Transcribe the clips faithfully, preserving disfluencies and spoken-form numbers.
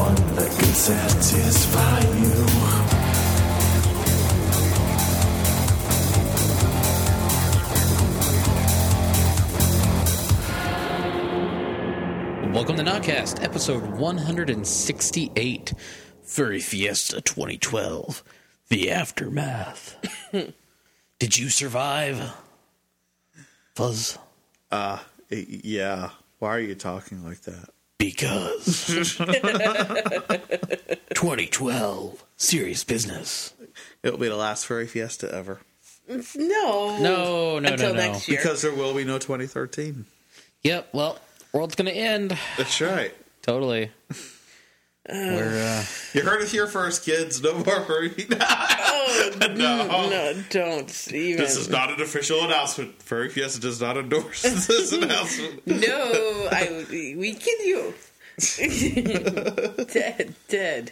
one that can satisfy you. Welcome to Nodcast, episode one hundred sixty-eight, Furry Fiesta twenty twelve, The Aftermath. Did you survive, Fuzz? Uh, yeah. Why are you talking like that? Because twenty twelve, serious business. It'll be the last Furry Fiesta ever. No. No, no, Until no, no. next year. Because there will be no twenty thirteen. Yep, well, world's gonna end. That's right. Totally. We're, uh... You heard it here first, kids. No more Furry. Oh, no. no, don't even. This is not an official announcement. Furry Fiesta does not endorse this announcement. No, I, we kid you. Dead, dead.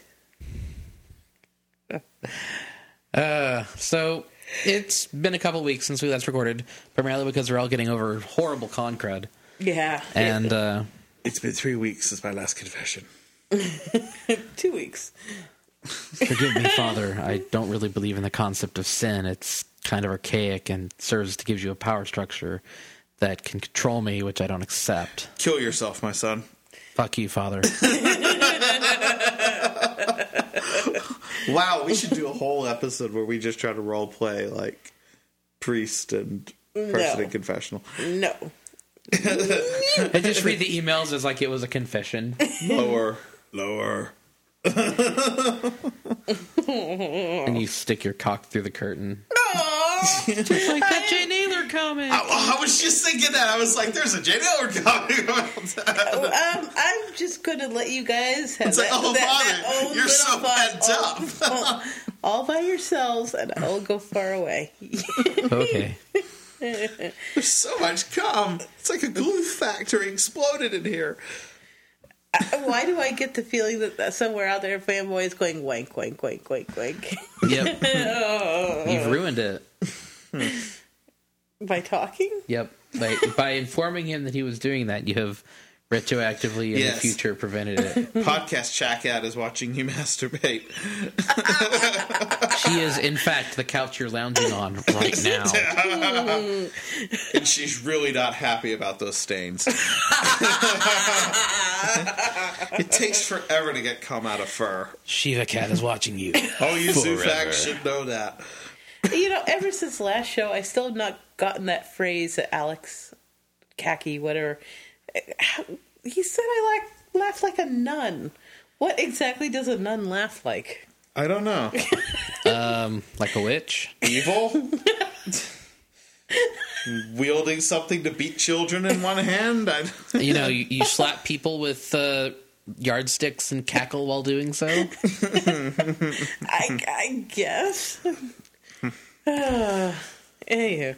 Uh, so, it's been a couple weeks since we last recorded, primarily because we're all getting over horrible con crud. Yeah. And, uh... It's been three weeks since my last confession. Two weeks. Forgive me, Father. I don't really believe in the concept of sin. It's kind of archaic and serves to give you a power structure that can control me, which I don't accept. Kill yourself, my son. Fuck you, Father. Wow, we should do a whole episode where we just try to role play like priest and person No. in confessional. No. I just read the emails as like it was a confession. Lower, lower. And you stick your cock through the curtain. Just like that Jay Naylor comment. I, I was just thinking that. I was like, there's a Jay Naylor comment about that. Um, I'm just going to let you guys have It's that. like, oh, that, Father, that own you're little so fun pent up. all, all by yourselves, and I'll go far away. Okay. There's so much cum. It's like a glue factory exploded in here. Why do I get the feeling that, that somewhere out there, fanboy is going wank, wank, wank, wank, wank? Yep. Oh. You've ruined it. By talking? Yep. By, by informing him that he was doing that, you have retroactively in Yes. the future prevented it. Podcast Chakat is watching you masturbate. She is, in fact, the couch you're lounging on right now. And she's really not happy about those stains. It takes forever to get cum out of fur. Shiva Cat is watching you. Oh, you Forever. Zufak should know that. You know, ever since last show, I still have not gotten that phrase that Alex, Khaki, whatever. He said I like, laugh like a nun. What exactly does a nun laugh like? I don't know. Um, like a witch? Evil? Wielding something to beat children in one hand? I... You know, you, you slap people with uh, yardsticks and cackle while doing so? I, I guess. Uh, anywho.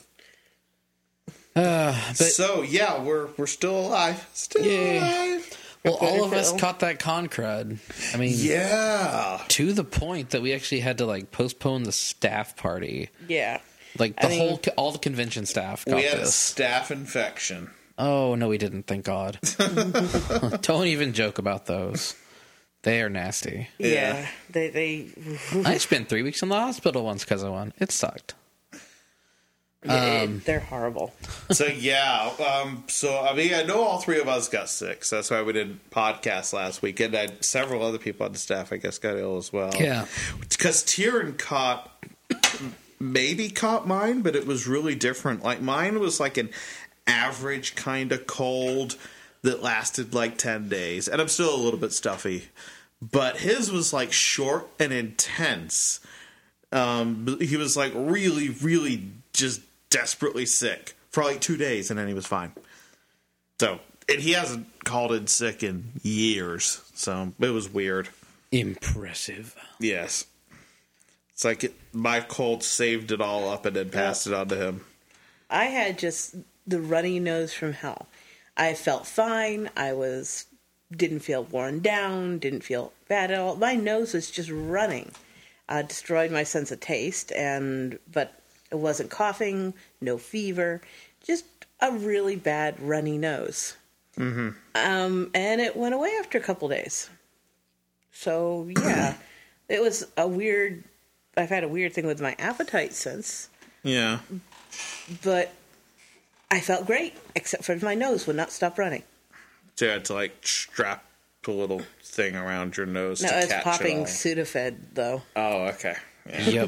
Uh, but So, yeah, we're we're still alive. Still Yay. alive. well, all of us Phil. caught that con crud. I mean, Yeah. to the point that we actually had to like postpone the staff party. Yeah. Like the I mean- whole, all the convention staff got We had a this. staph infection. Oh no, we didn't. Thank God. Don't even joke about those. They are nasty. Yeah. Yeah. They, they, I spent three weeks in the hospital once because of one. It sucked. um, they're horrible. So, yeah. Um, so, I mean, I know all three of us got sick. So that's why we did podcast last week. And I, several other people on the staff, I guess, got ill as well. Yeah. Because Tyrion caught, maybe caught mine, but it was really different. Like, mine was like an average kind of cold that lasted like ten days. And I'm still a little bit stuffy. But his was like short and intense. Um, he was like really, really just desperately sick for like two days, and then he was fine. So, and he hasn't called in sick in years, so it was weird. Impressive. Yes. It's like it, my cold saved it all up and then passed it on to him. I had just the runny nose from hell. I felt fine. I was didn't feel worn down, didn't feel bad at all. My nose was just running. Uh, destroyed my sense of taste, and but it wasn't coughing, no fever, just a really bad runny nose. Mm-hmm. Um, and it went away after a couple days. So, yeah, it was a weird, I've had a weird thing with my appetite since, Yeah. but I felt great, except for my nose would not stop running. So you had to like strap a little thing around your nose No, to it's catch popping it all. Sudafed, though. Oh, okay. Yeah. Yep.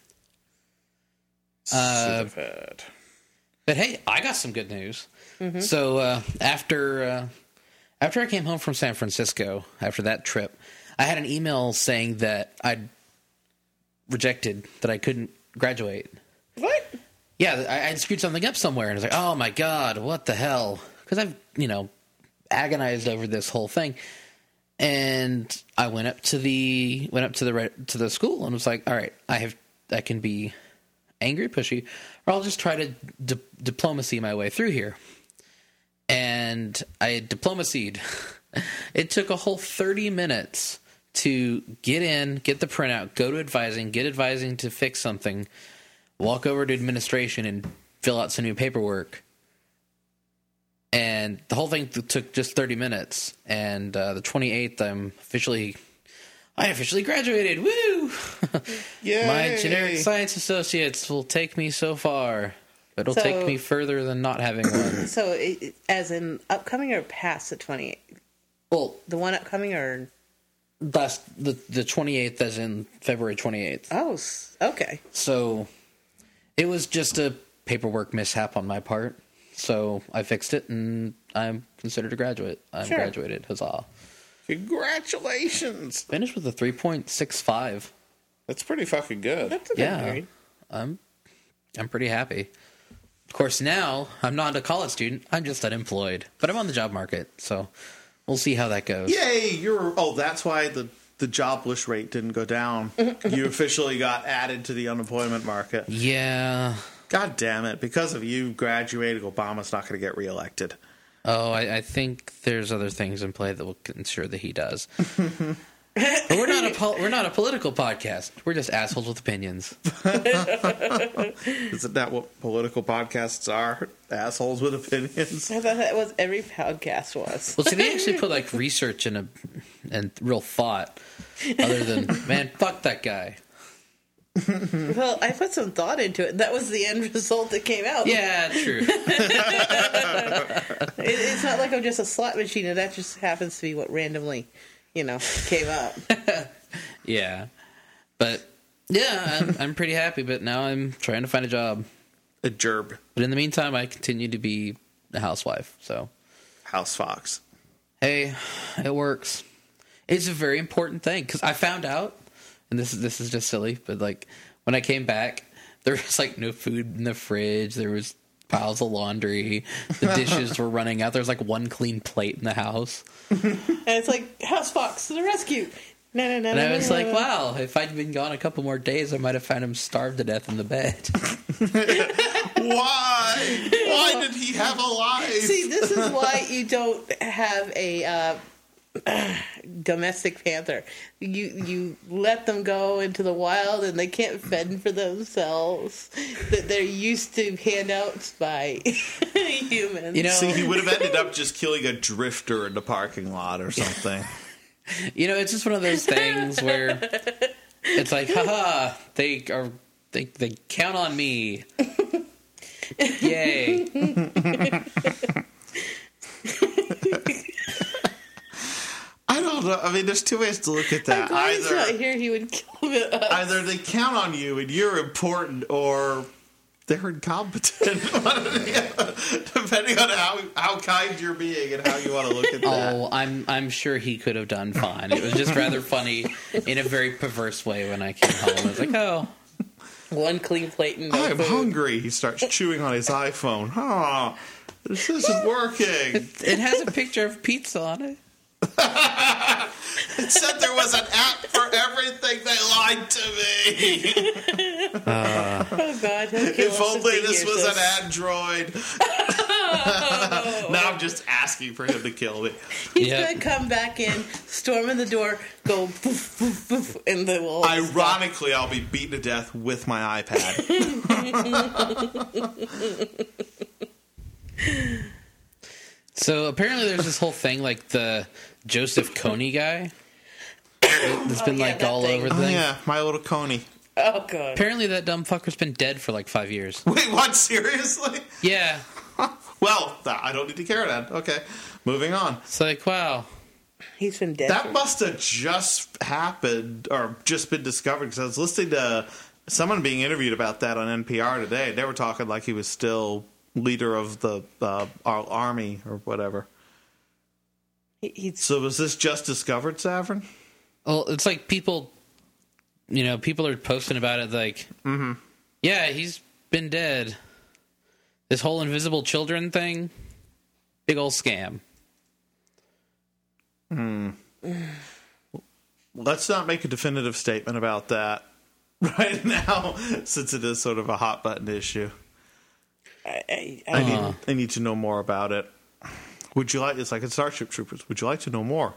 Uh, Sudafed. But hey, I got some good news. So uh, after uh, after I came home from San Francisco, after that trip, I had an email saying that I'd rejected, that I couldn't graduate. What? Yeah, I, I'd screwed something up somewhere, and I was like, oh my god, what the hell? Because I've, you know, agonized over this whole thing. And I went up to the went up to the re- to the school and was like, all right, I have I can be angry, pushy, or I'll just try to di- diplomacy my way through here. And I diplomacied. It took a whole thirty minutes to get in, get the printout, go to advising, get advising to fix something, walk over to administration and fill out some new paperwork. And the whole thing th- took just thirty minutes. And uh, the twenty-eighth, I'm officially, I officially graduated. Woo! Yay! My generic science associates will take me so far. But it'll So- take me further than not having one. So, it, as in upcoming or past the twenty-eighth? Well, The one upcoming or... last, the, the twenty-eighth as in February twenty-eighth. Oh, s- okay. So it was just a paperwork mishap on my part. So I fixed it, and I'm considered a graduate. I'm Sure. graduated. Huzzah. Congratulations! Finished with a three point six five. That's pretty fucking good. That's a good Yeah. grade. I'm I'm pretty happy. Of course, now I'm not a college student. I'm just unemployed. But I'm on the job market, so we'll see how that goes. Yay! You're. Oh, that's why the the jobless rate didn't go down. You officially got added to the unemployment market. Yeah. God damn it! Because of you graduating, Obama's not going to get reelected. Oh, I, I think there's other things in play that will ensure that he does. But we're not a pol- we're not a political podcast. We're just assholes with opinions. Isn't that what political podcasts are? Assholes with opinions. I thought that was every podcast was. Well, see, they actually put like research and a and real thought, other than man, fuck that guy. Well, I put some thought into it. That was the end result that came out. Yeah, true. It, it's not like I'm just a slot machine, and that just happens to be what randomly, you know, came up. Yeah, but yeah, I'm, I'm pretty happy. But now I'm trying to find a job. A gerb. But in the meantime, I continue to be a housewife. So House Fox. hey, it works. It's a very important thing because I found out, and this is this is just silly, but like when I came back, there was like no food in the fridge. There was piles of laundry. The dishes were running out. There was like one clean plate in the house, And it's like, House Fox to the rescue. No, no, no, and no, I no, was no, like, no. "Wow! If I'd been gone a couple more days, I might have found him starved to death in the bed." Why? Why did he have a life? See, this is why you don't have a uh, domestic panther. You you let them go into the wild, and they can't fend for themselves. That they're used to handouts by humans. You know, See, he would have ended up just killing a drifter in the parking lot or something. you know, it's just one of those things where it's like, haha, they are they they count on me. Yay. I don't know. I mean, there's two ways to look at I'm that. glad he's not Either, here. He would kill me. either they count on you and you're important, or they're incompetent. Depending on how how kind you're being and how you want to look at that. Oh, I'm I'm sure he could have done fine. It was just rather funny in a very perverse way when I came home. I was like, oh, One clean plate and no I'm food. hungry. He starts chewing on his iPhone. Huh? This isn't working. it has a picture of pizza on it. It said there was an app for everything. They lied to me. Oh God! he'll kill If us only he this hears was this. an android. Now I'm just asking for him to kill me. He's Yep. gonna come back in, storm in the door, go poof, poof, poof, and then we'll. Ironically, I'll be beaten to death with my iPad. So apparently there's this whole thing like the Joseph Kony guy. It's been Oh, yeah, like that all thing. over the Oh, thing. yeah, My Little Coney. Oh god. Apparently, that dumb fucker's been dead for like five years. Wait, what? Seriously? Yeah, Well, I don't need to care then. Okay, moving on. it's like wow. He's been dead. That for- must have just happened or just been discovered because I was listening to someone being interviewed about that on N P R today. They were talking like he was still leader of the uh, our army or whatever. he, he's So was this just discovered, Savrin? Well, it's like people, you know, people are posting about it like, mm-hmm. yeah, he's been dead. This whole invisible children thing, big old scam. Let's not make a definitive statement about that right now, since it is sort of a hot button issue. I, I, I I, need I need to know more about it. Would you like? It's like in Starship Troopers. Would you like to know more?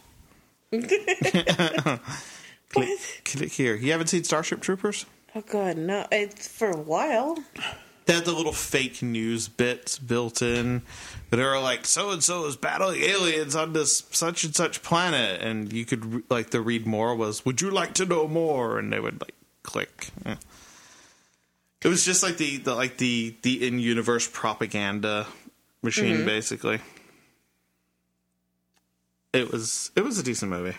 click, click here. You haven't seen Starship Troopers? oh god, no! It's for a while. They had the little fake news bits built in that are like, so and so is battling aliens on this such and such planet, and you could re- like the read more was, would you like to know more? And they would like click. Eh. It was just like the, the like the the in universe propaganda machine, Mm-hmm. basically. It was it was a decent movie.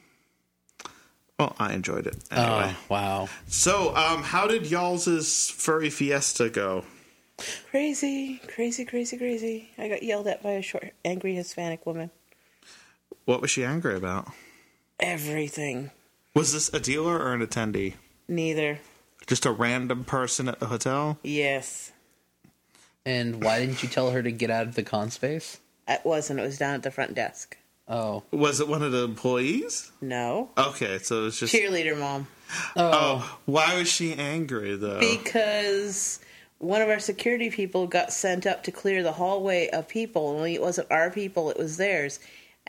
Well, I enjoyed it anyway. Oh, wow. So, um, how did y'all's furry fiesta go? Crazy, crazy, crazy, crazy. I got yelled at by a short, angry Hispanic woman. What was she angry about? Everything. Was this a dealer or an attendee? Neither. Just a random person at the hotel? Yes. And why didn't you tell her to get out of the con space? It wasn't. It was down at the front desk. Oh. Was it one of the employees? No. Okay, so it was just... Cheerleader mom. Oh, why was she angry, though? Because one of our security people got sent up to clear the hallway of people. Only it wasn't our people, it was theirs.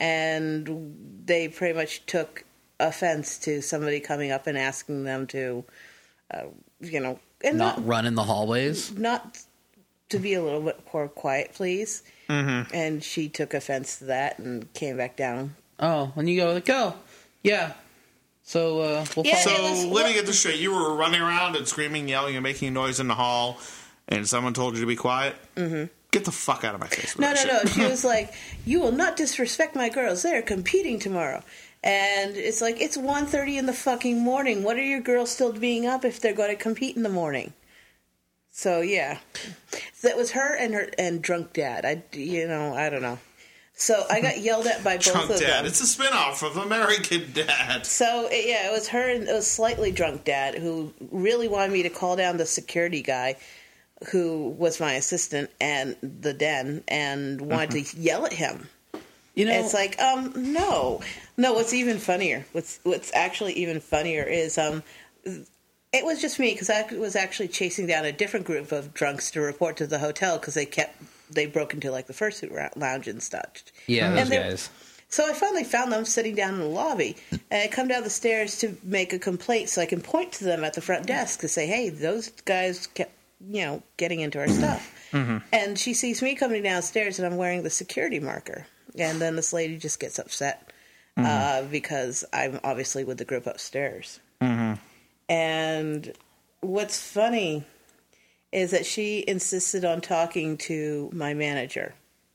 And they pretty much took offense to somebody coming up and asking them to, uh, you know... And Not not, run in the hallways? not to be a little bit more quiet, please. Mm-hmm. And she took offense to that and came back down. Oh, and you go, like, go. Yeah. So, uh, we'll Yeah, follow. So, it was- let me get this straight. You were running around and screaming, yelling, and making noise in the hall, and someone told you to be quiet? Mm-hmm. Get the fuck out of my face with No, that no, shit. no. She was like, you will not disrespect my girls. They're competing tomorrow. And it's like, it's one thirty in the fucking morning. What are your girls still being up if they're going to compete in the morning? So, yeah. That was her and her and Drunk Dad. I, you know, I don't know. So I got yelled at by both Drunk of Dad. them. It's a spin-off of American Dad. So, it- yeah, it was her and it was slightly Drunk Dad who really wanted me to call down the security guy who was my assistant and the den and wanted Mm-hmm. to yell at him. You know, It's like, um, no. No, what's even funnier, what's what's actually even funnier is um, it was just me because I was actually chasing down a different group of drunks to report to the hotel because they kept, they broke into like the fursuit rou- lounge and stuff. yeah, those and they- guys. So I finally found them sitting down in the lobby, and I come down the stairs to make a complaint so I can point to them at the front desk to say, hey, those guys kept, you know, getting into our stuff. Mm-hmm. And she sees me coming downstairs, and I'm wearing the security marker. And then this lady just gets upset mm-hmm. uh, because I'm obviously with the group upstairs. Mm-hmm. And what's funny is that she insisted on talking to my manager.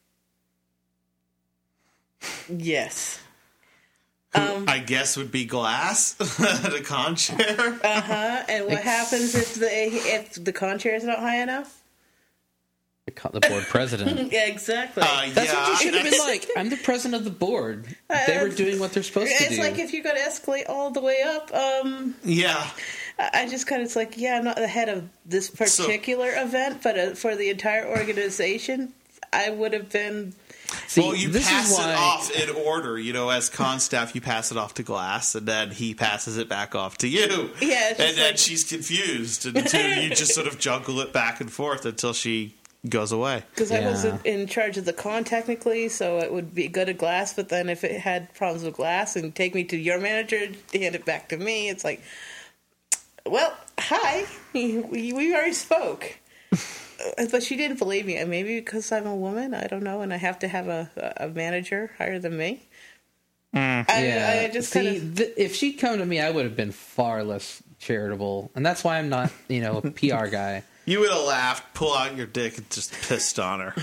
Yes. Who I guess would be Glass, the con chair. Uh-huh. And what happens if the if the con chair is not high enough? The co- the board president. Yeah, exactly. Uh, That's yeah, what you should have been that's- like. I'm the president of the board. They were doing what they're supposed to it's do. like if you got to escalate all the way up. Um, Yeah. I I just kind of it's like, yeah, I'm not the head of this particular event, but uh, for the entire organization, I would have been. See, Well, you this pass is why, it off in order. You know, as con staff, you pass it off to Glass, and then he passes it back off to you. Yeah, it's just and then like- she's confused, and the two of you just sort of juggle it back and forth until she goes away. Because I Yeah. wasn't in charge of the con technically, so it would be good at Glass. But then if it had problems with Glass and take me to your manager, hand it back to me, it's like, well, hi, we, we already spoke. Uh, But she didn't believe me. And maybe because I'm a woman, I don't know, and I have to have a, a manager higher than me. I, Yeah. I just See, kind of. th- if she'd come to me, I would have been far less charitable, and that's why I'm not, you know, a P R guy. You would have laughed, pull out your dick, and just pissed on her.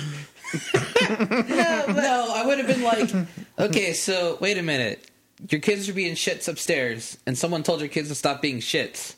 No, I would have been like, okay, so wait a minute. Your kids are being shits upstairs, and someone told your kids to stop being shits.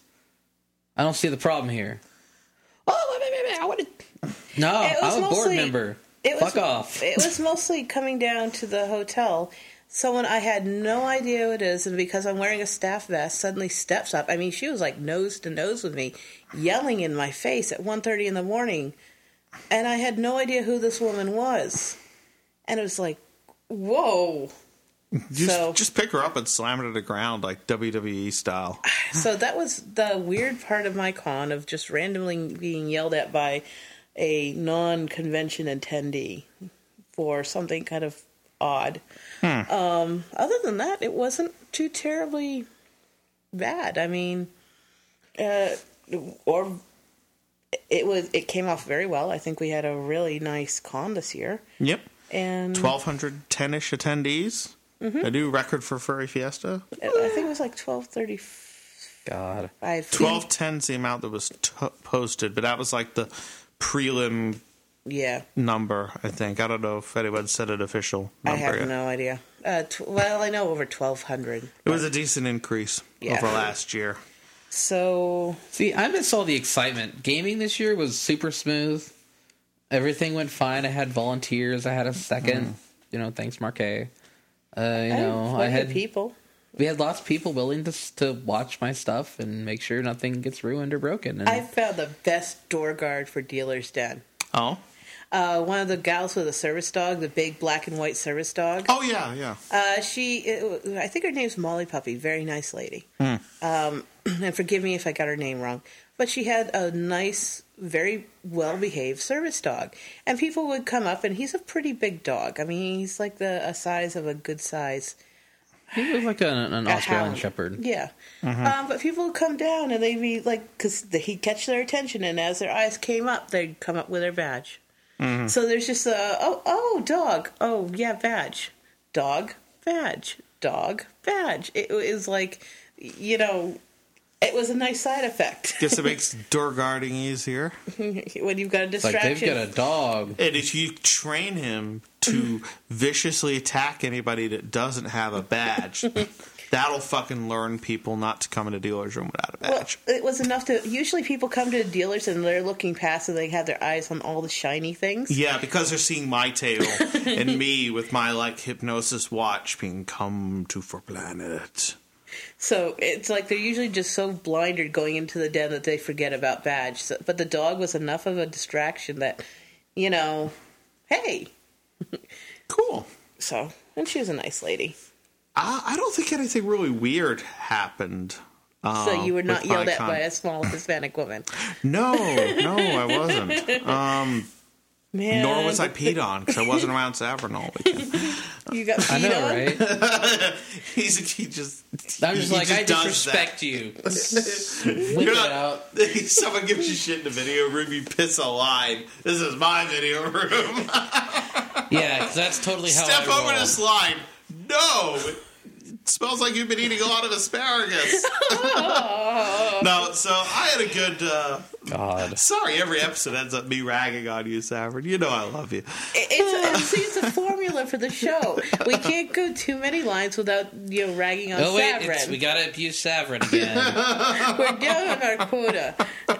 I don't see the problem here. Oh, wait, wait, wait, I would have. No, It was I'm a board mostly- member. It was, Fuck off. It was mostly coming down to the hotel. Someone I had no idea who it is, and because I'm wearing a staff vest, suddenly steps up. I mean, she was like nose to nose with me, yelling in my face at one thirty in the morning, and I had no idea who this woman was. And it was like, whoa. Just, So- just pick her up and slam her to the ground like W W E style. So that was the weird part of my con, of just randomly being yelled at by a non-convention attendee for something kind of odd. Um, other than that, it wasn't too terribly bad. I mean, uh, or it was. It came off very well. I think we had a really nice con this year, Yep. and twelve ten-ish attendees. Mm-hmm. A new record for Furry Fiesta. I think it was like twelve thirty. God. twelve ten's the amount that was t- posted, but that was like the prelim Yeah, number, I think. I don't know if anyone said an official I number have yet. no idea. Uh, tw- well, I know over twelve hundred. It was a decent increase Yeah. over last year. So See, I miss all the excitement. Gaming this year was super smooth. Everything went fine. I had volunteers. I had a second. You know, thanks, Marquet. Uh, you I know, I had had people. we had lots of people willing to to watch my stuff and make sure nothing gets ruined or broken. And I found the best door guard for Dealer's Den. Oh? Uh, one of the gals with a service dog, the big black and white service dog. Oh, yeah, yeah. Uh, she, it, I think her name's Molly Puppy. Very nice lady. Um, and forgive me if I got her name wrong. But she had a nice, very well-behaved service dog. And people would come up, and he's a pretty big dog. I mean, he's like the a size of a good size. he was like an, an a Australian hound. Shepherd. Yeah. Um, but people would come down, and they'd be like, because he'd catch their attention, and as their eyes came up, they'd come up with their badge. So there's just a, oh, oh, dog. Oh, yeah, badge. Dog, badge. Dog, badge. It was like, you know, it was a nice side effect. Guess it makes door guarding easier. When you've got a It's like distraction. they've got a dog. And if you train him to viciously attack anybody that doesn't have a badge, that'll fucking learn people not to come in a dealer's room without a Well, badge. it was enough to. Usually, people come to dealers and they're looking past, and they have their eyes on all the shiny things. Yeah, because they're seeing my table and me with my like hypnosis watch being come to for planet. So it's like they're usually just so blinded going into the den that they forget about badge. So, but the dog was enough of a distraction that, you know, hey. Cool. So, and she was a nice lady. I, I don't think anything really weird happened. Uh, So you were not with yelled at PyCon. by a small Hispanic woman. No, no, I wasn't. Um, Man, nor was I peed on because I wasn't around Savern all weekend. You got peed I know, on? right? He's he just. I'm just he like, I does disrespect you. that. Whip You're it not- out. Someone gives you shit in the video room, you piss a line. This is my video room. Yeah, because that's totally how Step I over roll. this line. No. It smells like you've been eating a lot of asparagus. No, so I had a good. Uh, God. sorry, every episode ends up me ragging on you, Savard. You know I love you. It- It's, see, it's a formula for the show. We can't go too many lines without, you know, ragging on Oh wait, it's, Savrin. we gotta abuse Savrin again. We're down on our quota.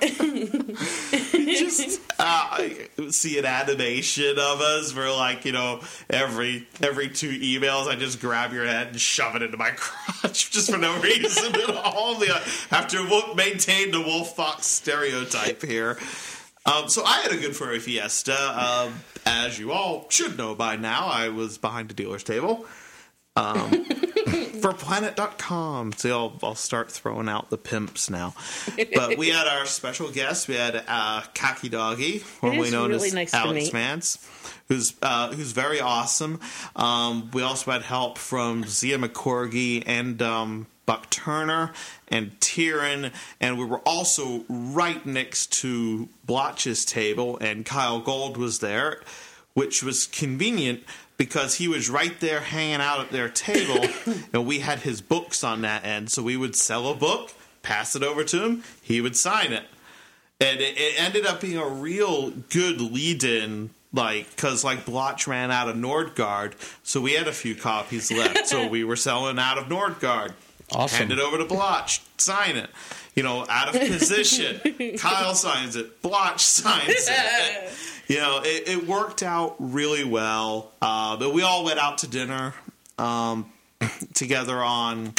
Just uh, I see an animation of us where, like, you know, every every two emails, I just grab your head and shove it into my crotch just for no reason at all. I have to wo- maintain the wolf fox stereotype here. Um, so I had a good furry fiesta. Um, as you all should know by now, I was behind the dealer's table. Um, for planet dot com. So I'll, I'll start throwing out the pimps now. But we had our special guest. We had uh, Kaki Doggy, formerly is known really as nice to Alex meet. Mance, who's uh, who's very awesome. Um, we also had help from Zia McCorgy and um, Buck Turner and Tyrion, and we were also right next to Blotch's table, and Kyle Gold was there. which was convenient because he was right there hanging out at their table, and we had his books on that end. So we would sell a book, pass it over to him, he would sign it. And it, it ended up being a real good lead-in, like, because, like, Blotch ran out of Nordgard, so we had a few copies left. So we were selling out of Nordgard. Awesome. Hand it over to Blotch, sign it. You know, out of position. Kyle signs it. Blotch signs it. You know, it, it worked out really well. Uh, but we all went out to dinner um, together on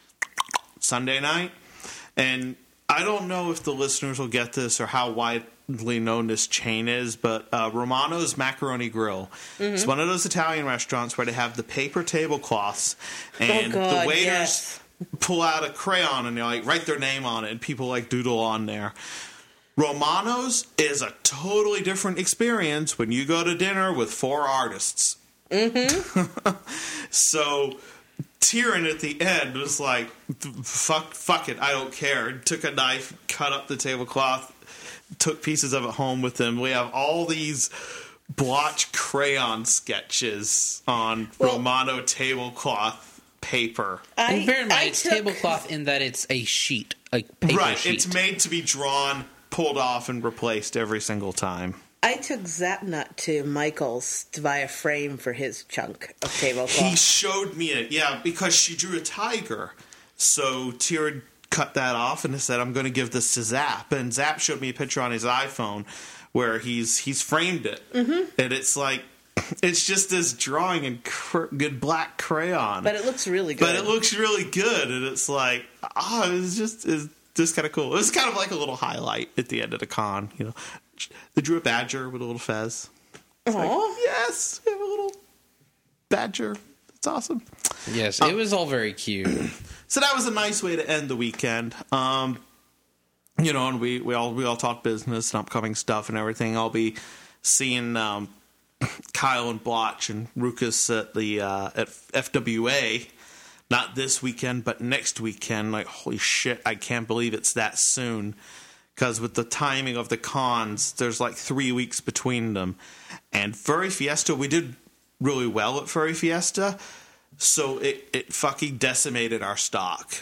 Sunday night. And I don't know if the listeners will get this or how widely known this chain is, but uh, Romano's Macaroni Grill. Mm-hmm. It's one of those Italian restaurants where they have the paper tablecloths, and oh God, the waiters yes. pull out a crayon and they like write their name on it, and people like doodle on there. Romano's is a totally different experience when you go to dinner with four artists. Mm-hmm. So Tyrion at the end was like, fuck, fuck it, I don't care. Took a knife, cut up the tablecloth, took pieces of it home with him. We have all these Blotch crayon sketches on well, Romano tablecloth paper. I, and bear in mind, I it's took... tablecloth in that it's a sheet, a paper right, sheet. It's made to be drawn, pulled off, and replaced every single time. I took Zapnut to Michael's to buy a frame for his chunk of tablecloth. He showed me it, yeah, because she drew a tiger. So Tyrion cut that off and said, I'm going to give this to Zap. And Zap showed me a picture on his iPhone where he's he's framed it. Mm-hmm. And it's like, it's just this drawing in cr- good black crayon. But it looks really good. But it looks really good. And it's like, ah, oh, it's just, it's just kind of cool. It was kind of like a little highlight at the end of the con, you know. They drew a badger with a little fez. It's like, yes, we have a little badger. It's awesome. Yes, um, it was all very cute. So that was a nice way to end the weekend. Um, you know, and we, we all we all talk business and upcoming stuff and everything. I'll be seeing um, Kyle and Blotch and Ruckus at the uh, at F W A. Not this weekend, but next weekend. Like, holy shit, I can't believe it's that soon. Because with the timing of the cons, there's like three weeks between them. And Furry Fiesta, we did really well at Furry Fiesta. So it, it fucking decimated our stock.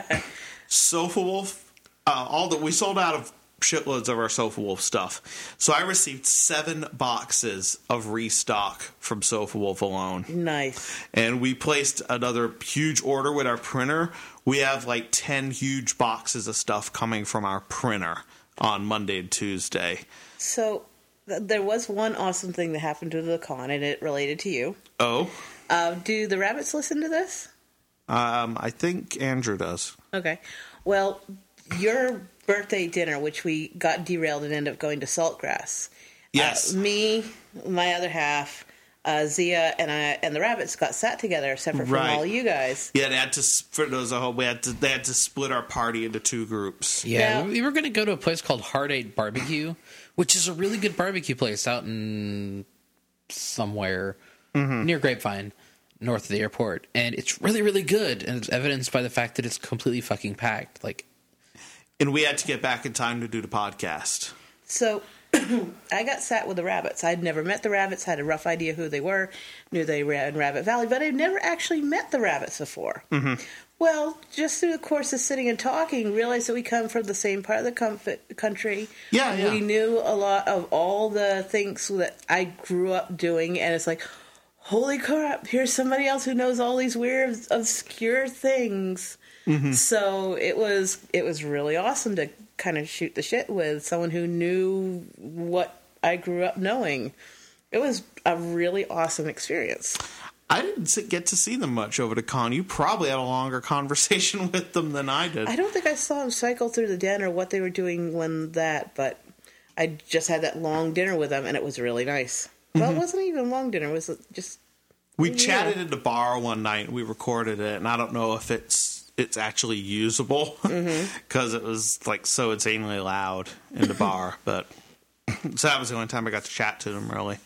Sofa Wolf, uh, all the we sold out of shitloads of our Sofa Wolf stuff. So I received seven boxes of restock from Sofa Wolf alone. Nice. And we placed another huge order with our printer. We have like ten huge boxes of stuff coming from our printer on Monday and Tuesday. So th- there was one awesome thing that happened to the con, and it related to you. Oh? Uh, do the rabbits listen to this? Um, I think Andrew does. Okay. Well, your birthday dinner, which we got derailed and ended up going to Saltgrass. Yes. Uh, me, my other half, uh, Zia, and I, and the rabbits got sat together separate from Right. all you guys. Yeah, they had to for those at home. We had to they had to split our party into two groups. Yeah, Yeah. we were going to go to a place called Heart Eight Barbecue, which is a really good barbecue place out in somewhere mm-hmm. near Grapevine, north of the airport, and it's really, really good, and it's evidenced by the fact that it's completely fucking packed. Like, And we had to get back in time to do the podcast. So I got sat with the rabbits. I'd never met the rabbits, had a rough idea who they were, knew they were in Rabbit Valley, but I'd never actually met the rabbits before. Mm-hmm. Well, just through the course of sitting and talking, realized that we come from the same part of the comf- country. Yeah, yeah. We knew a lot of all the things that I grew up doing, and it's like, holy crap, here's somebody else who knows all these weird, obscure things. Mm-hmm. So it was it was really awesome to kind of shoot the shit with someone who knew what I grew up knowing. It was a really awesome experience. I didn't get to see them much over the con. You probably had a longer conversation with them than I did. I don't think I saw them cycle through the den or what they were doing when that, but I just had that long dinner with them, and it was really nice. Mm-hmm. Well, it wasn't even a long dinner. It was just... We yeah. chatted at the bar one night, and we recorded it, and I don't know if it's it's actually usable, because mm-hmm. it was like so insanely loud in the bar, but... So that was the only time I got to chat to them, really.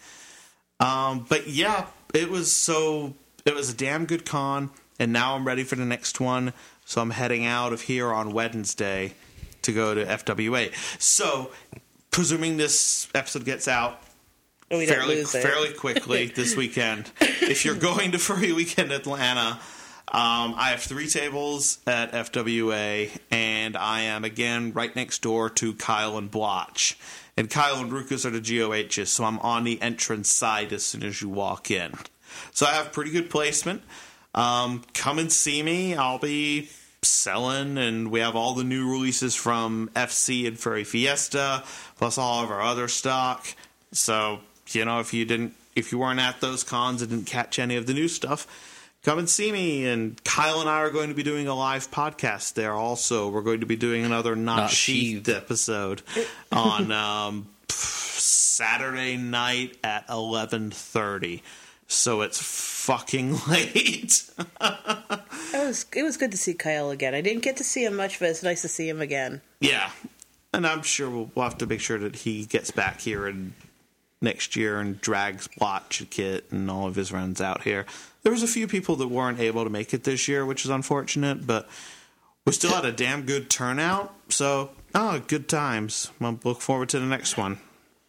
Um, but yeah, it was so... It was a damn good con, and now I'm ready for the next one, so I'm heading out of here on Wednesday to go to F W A. So, presuming this episode gets out We don't fairly lose it. fairly quickly this weekend. If you're going to Furry Weekend Atlanta, um, I have three tables at F W A, and I am again right next door to Kyle and Blotch. And Kyle and Rukus are the G O H's, so I'm on the entrance side as soon as you walk in. So I have pretty good placement. Um, come and see me. I'll be selling, and we have all the new releases from F C and Furry Fiesta, plus all of our other stock. So, you know, if you didn't, if you weren't at those cons and didn't catch any of the new stuff, come and see me. And Kyle and I are going to be doing a live podcast there also. We're going to be doing another Not, Not Sheathed, Sheathed. episode on um, Saturday night at eleven thirty. So it's fucking late. It was it was good to see Kyle again. I didn't get to see him much, but it's nice to see him again. Yeah. And I'm sure we'll, we'll have to make sure that he gets back here and next year and drags Blotch and Kit and all of his runs out here. There was a few people that weren't able to make it this year, which is unfortunate, but we still had a damn good turnout. So, oh, good times. I'll look forward to the next one.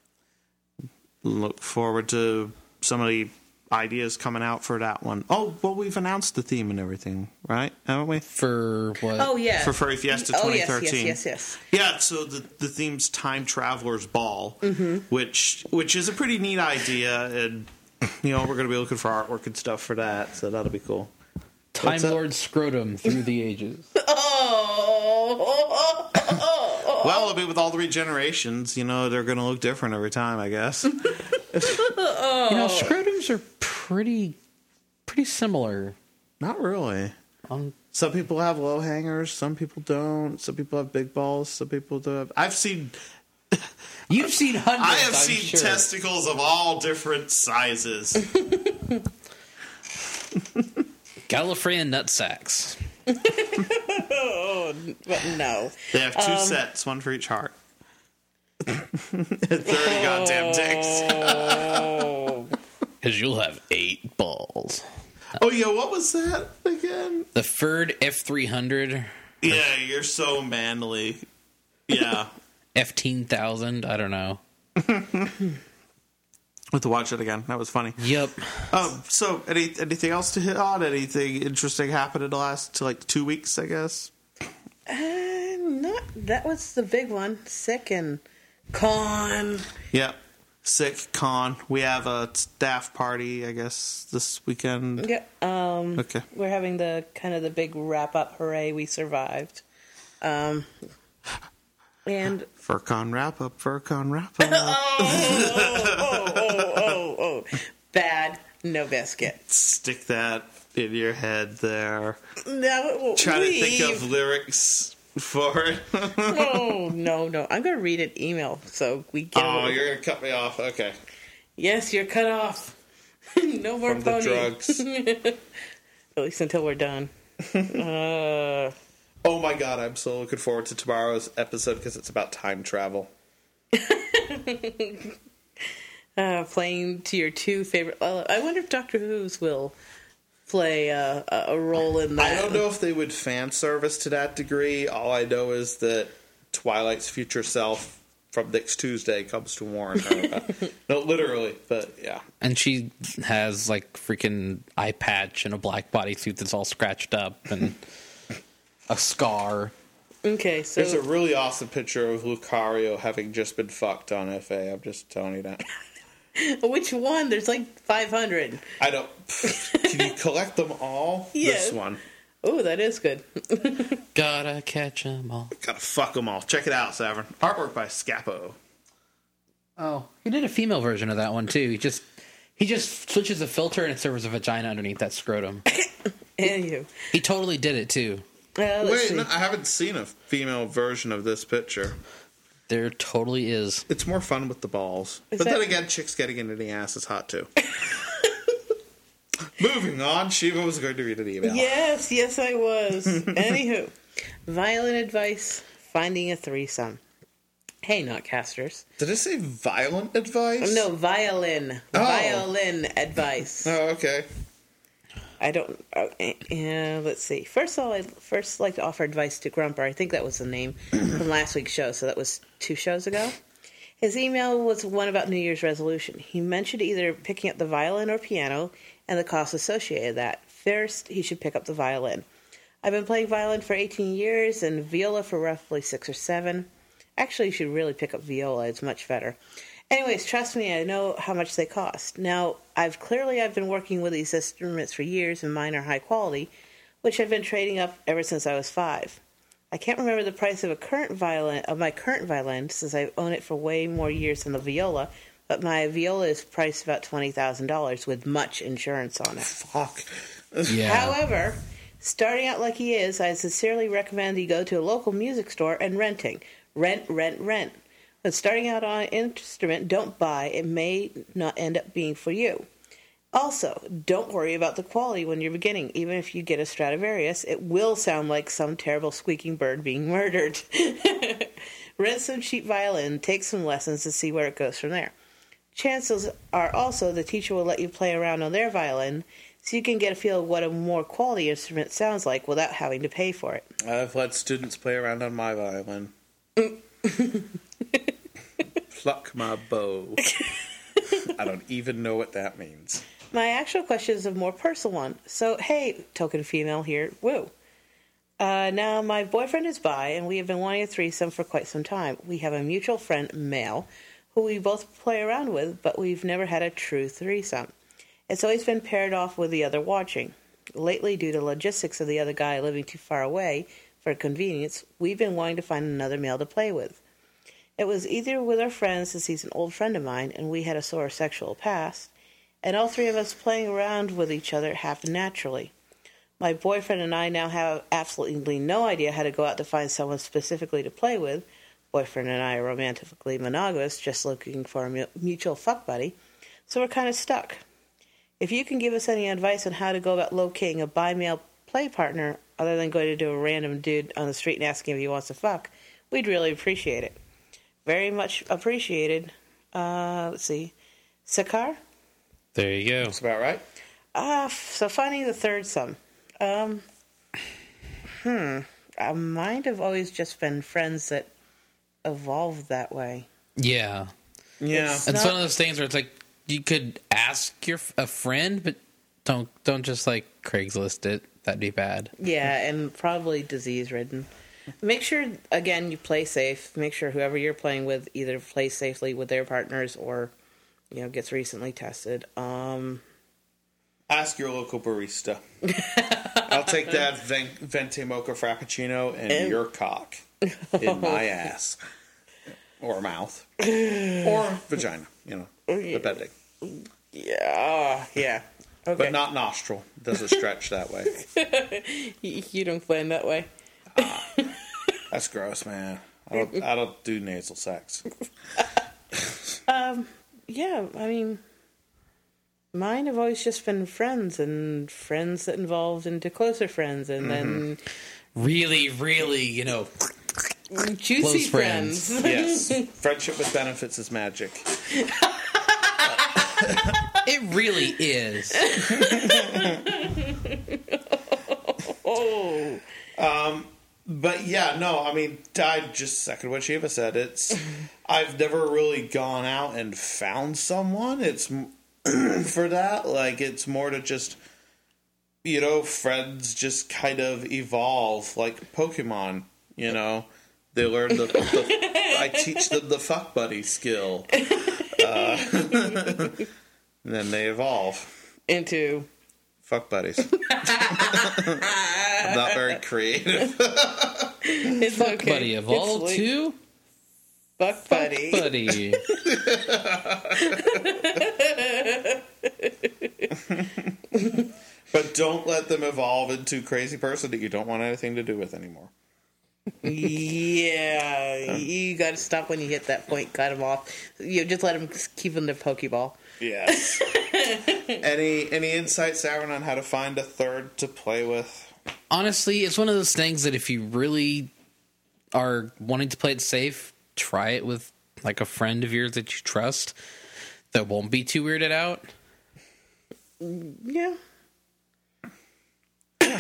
Look forward to some of the ideas coming out for that one. Oh, well, we've announced the theme and everything, right? Haven't we? For what? Oh yeah, For Furry Fiesta Oh twenty yes, thirteen. yes, yes, yes. Yeah, so the the theme's Time Traveler's Ball, Mm-hmm. which which is a pretty neat idea, and you know we're going to be looking for artwork and stuff for that, so that'll be cool. Time What's up? Lord Scrotum through the ages. Oh, Well, it'll be with all the regenerations. You know, they're going to look different every time, I guess. You know, scrotums are pretty, pretty similar. Not really. Um, Some people have low hangers. Some people don't. Some people have big balls. Some people do have. I've seen. you've seen hundreds. I have I'm seen sure. testicles of all different sizes. Gallifreyan nutsacks. oh, but no. They have two Um, sets, one for each heart. thirty goddamn dicks. Oh, Because you'll have eight balls. Oh yeah, what was that again? The Furred F three hundred, Yeah, you're so manly. Yeah. F ten thousand, I don't know. We'll have to watch it again. That was funny. Yep. Um, so, any anything else to hit on? Anything interesting happened in the last like two weeks? I guess. uh, not that was the big one. Sick and con. Yeah. Sick con. We have a staff party. I guess this weekend. Yeah. Um. Okay. We're having the kind of the big wrap up. Hooray! We survived. Um. And FurCon wrap up. FurCon wrap up. oh, oh, oh, oh, oh, bad. No biscuit. Stick that in your head there. No, Try leave. to think of lyrics for it. Oh no, no! I'm gonna read an email so we get. Oh, a- you're gonna cut me off. Okay. Yes, you're cut off. No more From the pony. drugs. At least until we're done. uh, Oh my god, I'm so looking forward to tomorrow's episode because it's about time travel. uh, playing to your two favorite. Uh, I wonder if Doctor Who's will play uh, a a role in that. I don't know if they would fan service to that degree. All I know is that Twilight's future self from next Tuesday comes to warn her. No, literally, but yeah. And she has like freaking eye patch and a black bodysuit that's all scratched up and a scar. Okay, so There's a really awesome picture of Lucario having just been fucked on F A. I'm just telling you that. which one? There's like five hundred. I don't. Can you collect them all? Yes. This one. Oh, that is good. Gotta catch 'em all. Gotta fuck them all. Check it out, Savern. Artwork by Scapo. Oh, he did a female version of that one too. He just he just switches the filter and it serves a vagina underneath that scrotum. And you. He totally did it too. Uh, let's Wait, see. no, I haven't seen a female version of this picture. There totally is. It's more fun with the balls. Is but that- then again, chicks getting into the ass is hot too. Moving on, Shiva was going to read an email. Yes, yes, I was. Anywho, violent advice: finding a threesome. Hey, Notcasters. Did it say violent advice? No, violin. Oh. Violin advice. Oh, okay. I don't. Uh, uh, let's see. First of all, I'd first like to offer advice to Grumper. I think that was the name from last week's show, so that was two shows ago. His email was one about New Year's resolution. He mentioned either picking up the violin or piano and the costs associated with that. First, he should pick up the violin. I've been playing violin for eighteen years and viola for roughly six or seven. Actually, you should really pick up viola. It's much better. Anyways, trust me, I know how much they cost. Now, I've clearly I've been working with these instruments for years, and mine are high quality, which I've been trading up ever since I was five. I can't remember the price of a current violin of my current violin since I've owned it for way more years than the viola, but my viola is priced about twenty thousand dollars with much insurance on it. Fuck. Yeah. However, starting out like he is, I sincerely recommend you go to a local music store and renting. Rent, rent, rent. When starting out on an instrument, don't buy. It may not end up being for you. Also, don't worry about the quality when you're beginning. Even if you get a Stradivarius, it will sound like some terrible squeaking bird being murdered. Rent some cheap violin, take some lessons to see where it goes from there. Chances are also the teacher will let you play around on their violin so you can get a feel of what a more quality instrument sounds like without having to pay for it. I've let students play around on my violin. Pluck my bow. I don't even know what that means. My actual question is a more personal one. So, hey, token female here, woo. Uh, now, my boyfriend is bi, and we have been wanting a threesome for quite some time. We have a mutual friend, male, who we both play around with, but we've never had a true threesome. It's always been paired off with the other watching. Lately, due to logistics of the other guy living too far away for convenience, we've been wanting to find another male to play with. It was either with our friends, since he's an old friend of mine, and we had a sore sexual past, and all three of us playing around with each other happened naturally. My boyfriend and I now have absolutely no idea how to go out to find someone specifically to play with. Boyfriend and I are romantically monogamous, just looking for a mutual fuck buddy, so we're kind of stuck. If you can give us any advice on how to go about locating a bi-male play partner, other than going to do a random dude on the street and asking if he wants to fuck, we'd really appreciate it. Very much appreciated. Uh, let's see. Sakar? There you go. That's about right. Uh, so finding the third some. Um, hmm. I might have always just been friends that evolved that way. Yeah. Yeah. It's It's not- one of those things where it's like you could ask your a friend, but don't don't just like Craigslist it. That'd be bad. Yeah, and probably disease-ridden. Make sure, again, you play safe. Make sure whoever you're playing with either plays safely with their partners or, you know, gets recently tested. Um, Ask your local barista. I'll take that ven- Venti Mocha Frappuccino and, And- your cock in my ass. Or mouth. Or vagina, you know, depending. yeah, yeah. Okay. But not nostril. Doesn't stretch that way. You, you don't plan that way. That's gross, man. I don't, I don't do nasal sex. Um, yeah, I mean, mine have always just been friends and friends that involved into closer friends and then Really, really, you know, juicy Close friends. friends. Yes. Friendship with benefits is magic. it really is. Oh. But yeah, no, I mean, I just second what Shiva said. It's I've never really gone out and found someone. It's for that, like it's more to just, you know, friends just kind of evolve like Pokemon. You know, they learn the, the I teach them the fuck buddy skill, uh, and then they evolve Into fuck buddies. I'm not very creative. it's Fuck okay. buddy evolved It's like, to fuck buddy. buddy. But don't let them evolve into a crazy person that you don't want anything to do with anymore. Yeah, you got to stop when you hit that point. Cut them off. You just let them keep in their Pokeball. Yes. any any insights, Aaron, on how to find a third to play with? Honestly, it's one of those things that if you really are wanting to play it safe, try it with like a friend of yours that you trust that won't be too weirded out. Yeah.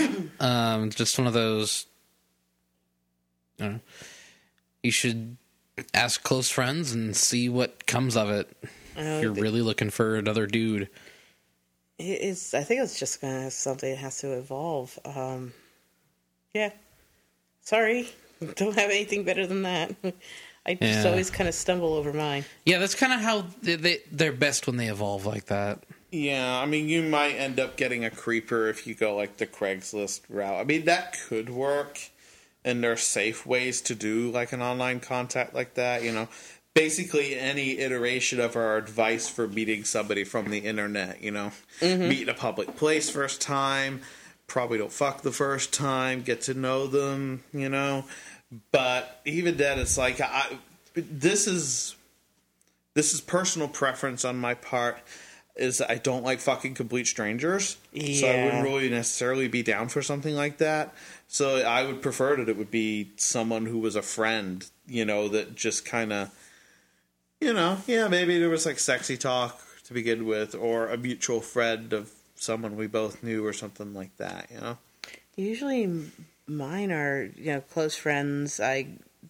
Um, just one of those. I don't know, you should ask close friends and see what comes of it. If you're really looking for another dude. It's, I think it's just gonna something that has to evolve. Um, yeah. Sorry. Don't have anything better than that. I just Yeah. always kind of stumble over mine. Yeah, that's kind of how they, they, they're best when they evolve like that. Yeah, I mean, you might end up getting a creeper if you go like the Craigslist route. I mean, that could work, and there are safe ways to do like an online contact like that, you know. Basically, any iteration of our advice for meeting somebody from the internet, you know. Mm-hmm. Meet in a public place first time, probably don't fuck the first time, get to know them, you know. But even then, it's like, I, this is this is personal preference on my part, is I don't like fucking complete strangers. Yeah. So I wouldn't really necessarily be down for something like that. So I would prefer that it would be someone who was a friend, you know, that just kind of, you know, yeah, maybe there was like sexy talk to begin with, or a mutual friend of someone we both knew or something like that, you know? Usually mine are, you know, close friends I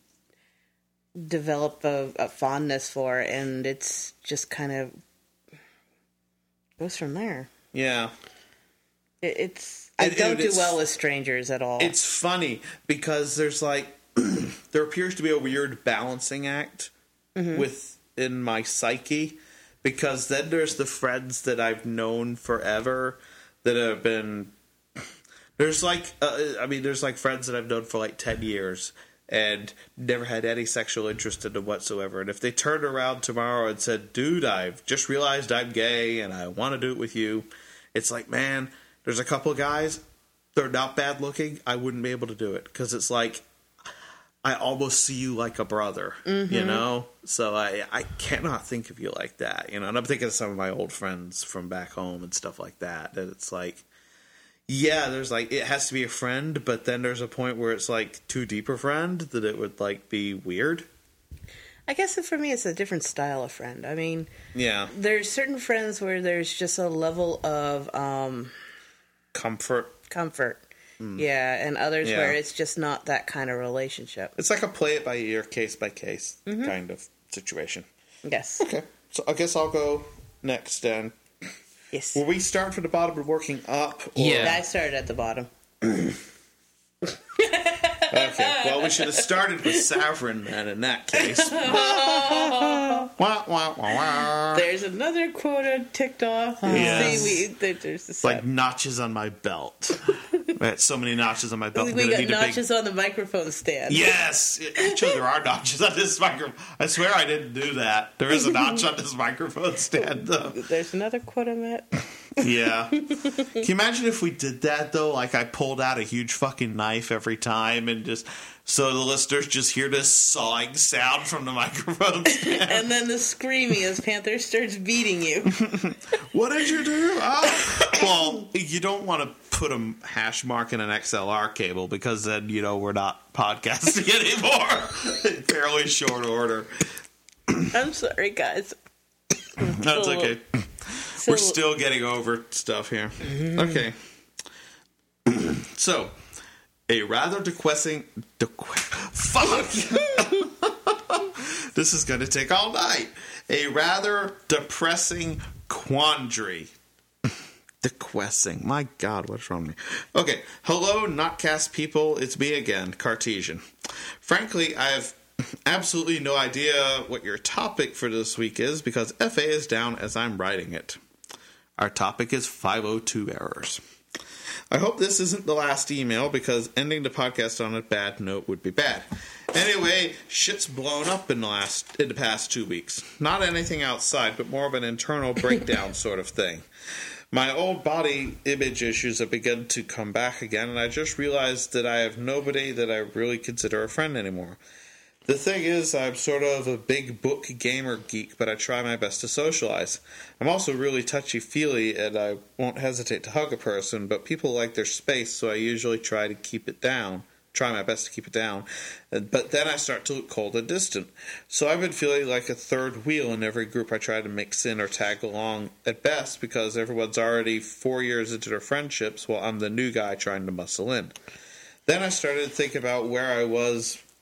develop a, a fondness for, and it's just kind of goes from there. Yeah. It, it's I It- don't it- do it's- well with strangers at all. It's funny because there's like, there appears to be a weird balancing act within my psyche, because then there's the friends that I've known forever that have been, there's like, uh, I mean, there's like friends that I've known for like ten years and never had any sexual interest in them whatsoever. And if they turned around tomorrow and said, dude, I've just realized I'm gay and I want to do it with you, it's like, man, there's a couple guys, they're not bad looking, I wouldn't be able to do it, because it's like, I almost see you like a brother, mm-hmm. you know? So I, I cannot think of you like that, you know? And I'm thinking of some of my old friends from back home and stuff like that, that it's like, yeah, there's like, it has to be a friend, but then there's a point where it's like too deep a friend that it would like be weird. I guess for me it's a different style of friend. I mean, Yeah. there's certain friends where there's just a level of um, Comfort. comfort. Yeah, and others Yeah. where it's just not that kind of relationship. It's like a play it by ear, case by case kind of situation. Yes. Okay, so I guess I'll go next then. Yes. Will we start from the bottom and working up? Or... Yeah. I started at the bottom. Okay, well, we should have started with Savrin then, in that case. wah, wah, wah, wah. There's another quota ticked off. Yes. See, we, there- there's this Like notches on my belt. I had so many notches on my belt. we I'm gonna got need a big- notches on the microphone stand. Yes! Actually, there are notches on this microphone. I swear I didn't do that. There is a notch on this microphone stand, though. There's another quota, Matt. Yeah. Can you imagine if we did that, though? Like, I pulled out a huge fucking knife every time and just... So the listeners just hear this sawing sound from the microphone stand. And then the screaming as Panther starts beating you. What did you do? Oh. Well, you don't want to put a hash mark in an X L R cable, because then, you know, we're not podcasting anymore in fairly short order. I'm sorry, guys. That's So- okay. So, We're still getting over stuff here. Okay. So, a rather depressing... Dequ- fuck! This is going to take all night. A rather depressing quandary. Depressing. My God, what's wrong with me? Okay. Hello, Notcast people. It's me again, Cartesian. Frankly, I have absolutely no idea what your topic for this week is, because F A is down as I'm writing it. Our topic is five oh two errors. I hope this isn't the last email, because ending the podcast on a bad note would be bad. Anyway, shit's blown up in the last in the past two weeks. Not anything outside, but more of an internal breakdown sort of thing. My old body image issues have begun to come back again, and I just realized that I have nobody that I really consider a friend anymore. The thing is, I'm sort of a big book gamer geek, but I try my best to socialize. I'm also really touchy-feely, and I won't hesitate to hug a person, but people like their space, so I usually try to keep it down. Try my best to keep it down. But then I start to look cold and distant. So I've been feeling like a third wheel in every group I try to mix in or tag along at best, because everyone's already four years into their friendships while I'm the new guy trying to muscle in. Then I started to think about where I was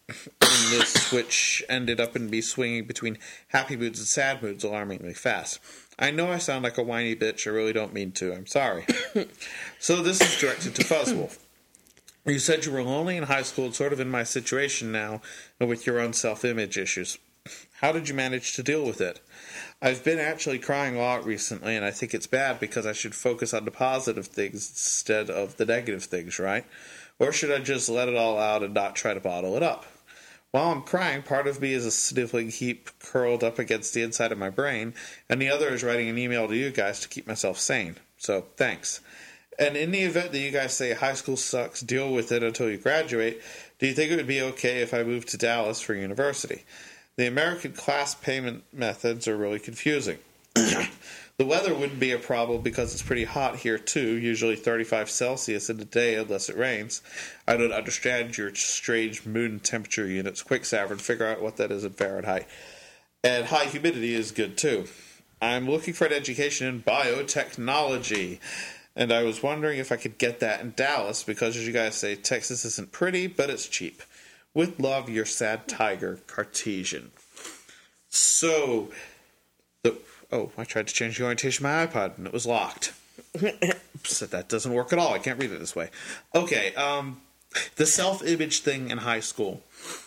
and this switch ended up in me swinging between happy moods and sad moods alarmingly fast. I know I sound like a whiny bitch. I really don't mean to. I'm sorry. So this is directed to Fuzzwolf. You said you were lonely in high school, sort of in my situation now, with your own self-image issues. How did you manage to deal with it? I've been actually crying a lot recently, and I think it's bad because I should focus on the positive things instead of the negative things, right? Or should I just let it all out and not try to bottle it up? While I'm crying, part of me is a sniveling heap curled up against the inside of my brain, and the other is writing an email to you guys to keep myself sane. So, thanks. And in the event that you guys say high school sucks, deal with it until you graduate, do you think it would be okay if I moved to Dallas for university? The American class payment methods are really confusing. The weather wouldn't be a problem because it's pretty hot here too, usually thirty-five Celsius in the day unless it rains. I don't understand your strange moon temperature units. Quick, Savern, figure out what that is in Fahrenheit. And high humidity is good too. I'm looking for an education in biotechnology, and I was wondering if I could get that in Dallas because, as you guys say, Texas isn't pretty, but it's cheap. With love, your sad tiger, Cartesian. So, the... Oh, I tried to change the orientation of my iPod, and it was locked. So that doesn't work at all. I can't read it this way. Okay, um, the self-image thing in high school.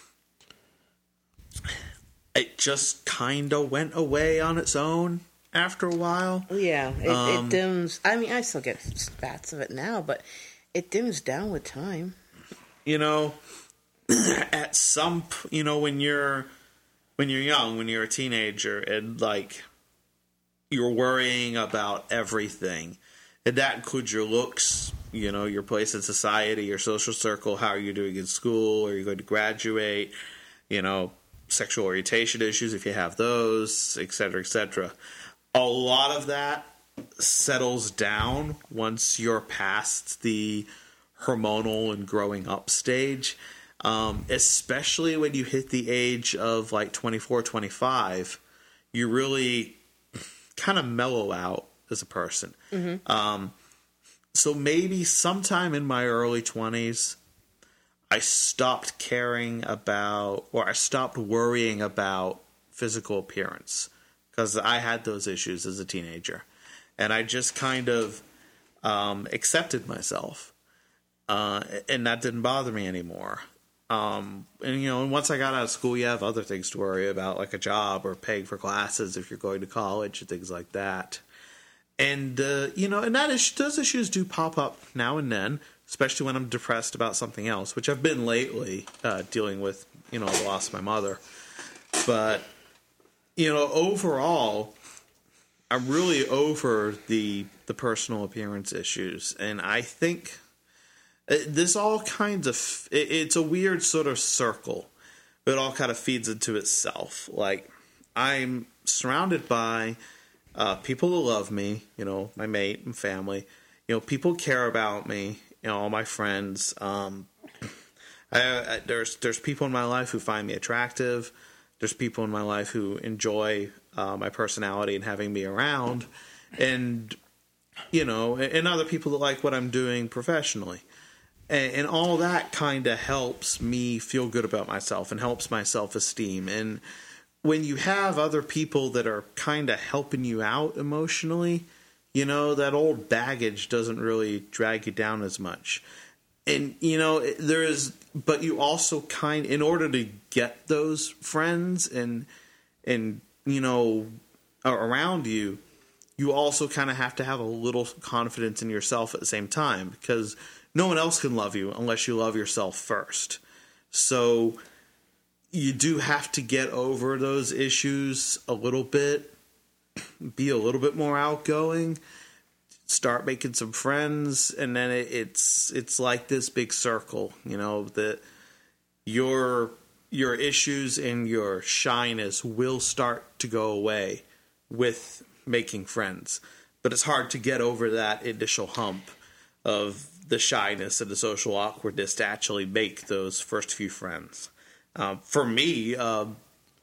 It just kind of went away on its own after a while. Yeah, it, um, it dims. I mean, I still get spats of it now, but it dims down with time. You know, at some, you know, when you're, when you're young, when you're a teenager, and, like, you're worrying about everything. And that includes your looks, you know, your place in society, your social circle, how are you doing in school, are you going to graduate, you know, sexual orientation issues if you have those, et cetera, et cetera. A lot of that settles down once you're past the hormonal and growing up stage, um, especially when you hit the age of like twenty-four, twenty-five, you really kind of mellow out as a person. Mm-hmm. Um, so maybe sometime in my early twenties, I stopped caring about, or I stopped worrying about physical appearance because I had those issues as a teenager. And I just kind of um, accepted myself. Uh, and that didn't bother me anymore. Um, and, you know, and once I got out of school, you have other things to worry about, like a job or paying for classes if you're going to college and things like that. And, uh, you know, and that is, those issues do pop up now and then, especially when I'm depressed about something else, which I've been lately, uh, dealing with, you know, the loss of my mother. But, you know, overall, I'm really over the the personal appearance issues. And I think this all kinds of, it's a weird sort of circle. It all kind of feeds into itself. Like, I'm surrounded by uh, people who love me, you know, my mate and family. You know, people care about me, you know, all my friends. Um, I, I, there's there's people in my life who find me attractive. There's people in my life who enjoy uh, my personality and having me around. And, you know, and other people that like what I'm doing professionally. And, and all that kind of helps me feel good about myself and helps my self-esteem. And when you have other people that are kind of helping you out emotionally, you know, that old baggage doesn't really drag you down as much. And, you know, there is, but you also kind, in order to get those friends and, and, you know, around you, you also kind of have to have a little confidence in yourself at the same time, because no one else can love you unless you love yourself first. So you do have to get over those issues a little bit, be a little bit more outgoing, start making some friends, and then it, it's it's like this big circle, you know, that your your issues and your shyness will start to go away with making friends. But it's hard to get over that initial hump of the shyness and the social awkwardness to actually make those first few friends. Um, for me, um,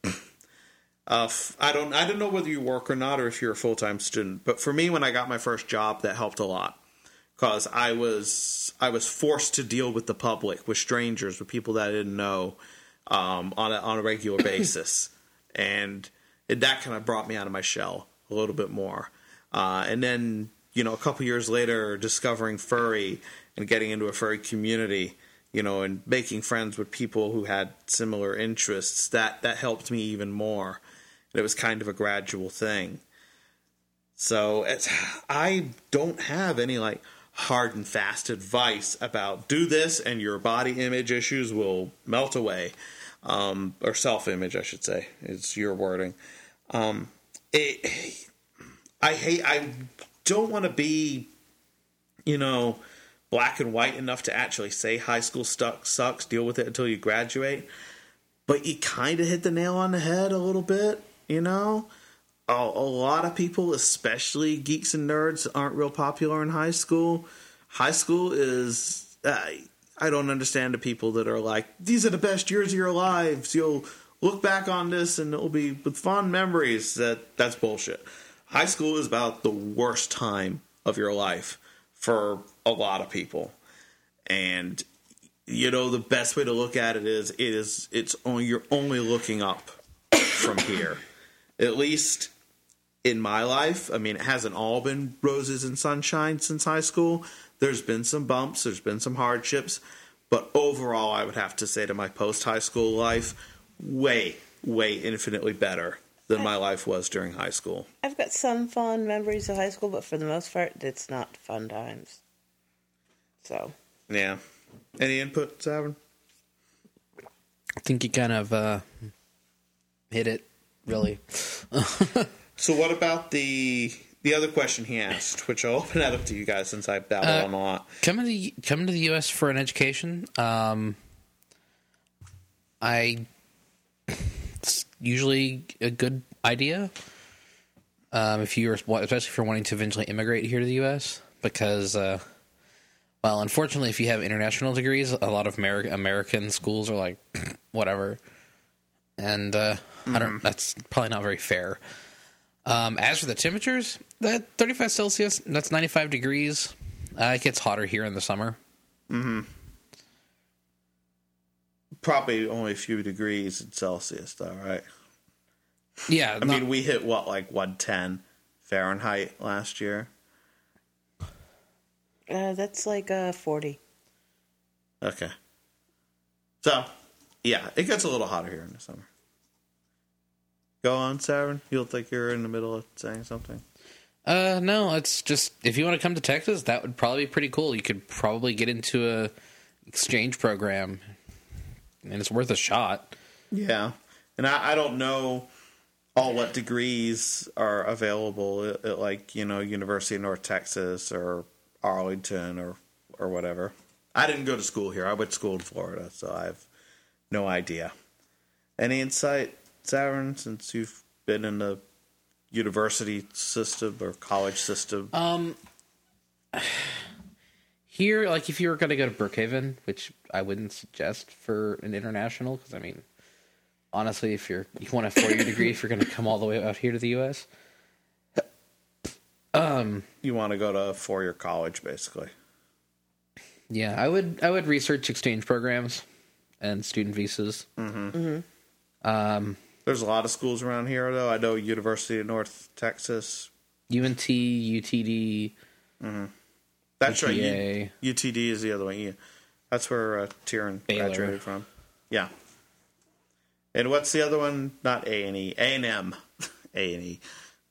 uh, I don't I don't know whether you work or not, or if you're a full-time student, but for me, when I got my first job, that helped a lot, because I was I was forced to deal with the public, with strangers, with people that I didn't know, um, on a, on a regular basis, and it, that kind of brought me out of my shell a little bit more. Uh, and then, you know, a couple years later, discovering furry and getting into a furry community, you know, and making friends with people who had similar interests, that, that helped me even more. And it was kind of a gradual thing. So it's, I don't have any, like, hard and fast advice about do this and your body image issues will melt away. Um, or self-image, I should say. It's your wording. Um, it, I hate, I don't want to be, you know, black and white enough to actually say high school stuck sucks, deal with it until you graduate. But you kind of hit the nail on the head a little bit, you know? A, a lot of people, especially geeks and nerds, aren't real popular in high school. High school is... Uh, I don't understand the people that are like, these are the best years of your lives. You'll look back on this and it'll be with fond memories. That That's bullshit. High school is about the worst time of your life for a lot of people. And, you know, the best way to look at it is, it is it's only you're only looking up from here. At least in my life. I mean, it hasn't all been roses and sunshine since high school. There's been some bumps. There's been some hardships. But overall, I would have to say to my post-high school life, way, way infinitely better than my life was during high school. I've got some fond memories of high school, but for the most part, it's not fun times. So. Yeah. Any input, Savin? I think you kind of uh, hit it, really. So what about the... The other question he asked, which I'll open that up to you guys since I babble uh, on a lot. Coming to the, coming to the U S for an education, um, I it's usually a good idea. Um, if you're, especially if you're wanting to eventually immigrate here to the U S, because, uh, well, unfortunately, if you have international degrees, a lot of Ameri- American schools are like whatever, and uh, mm-hmm. I don't. That's probably not very fair. Um, as for the temperatures, that thirty-five Celsius, that's ninety-five degrees. Uh, it gets hotter here in the summer. Mm-hmm. Probably only a few degrees in Celsius, though, right? Yeah. I not, mean, we hit, what, like one ten Fahrenheit last year? Uh, that's like uh, forty. Okay. So, yeah, it gets a little hotter here in the summer. Go on, Savin. You look like you're in the middle of saying something. Uh, no, it's just, if you want to come to Texas, that would probably be pretty cool. You could probably get into a exchange program, and it's worth a shot. Yeah. And I, I don't know all what degrees are available at, at, like, you know, University of North Texas or Arlington or, or whatever. I didn't go to school here. I went to school in Florida, so I have no idea. Any insight, Savin, since you've been in the university system or college system? Um, here, like, if you were going to go to Brookhaven, which I wouldn't suggest for an international, because, I mean, honestly, if you're you want a four-year degree, if you're going to come all the way out here to the U S, um, you want to go to a four-year college, basically. Yeah, I would. I would research exchange programs and student visas. Mm-hmm. Mm-hmm. Um. There's a lot of schools around here, though. I know University of North Texas. U N T, U T D. Mm-hmm. That's U T A. right. U- U T D is the other one. Yeah. That's where uh, Tyrion graduated from. Yeah. And what's the other one? Not A and E. A and M. A and E.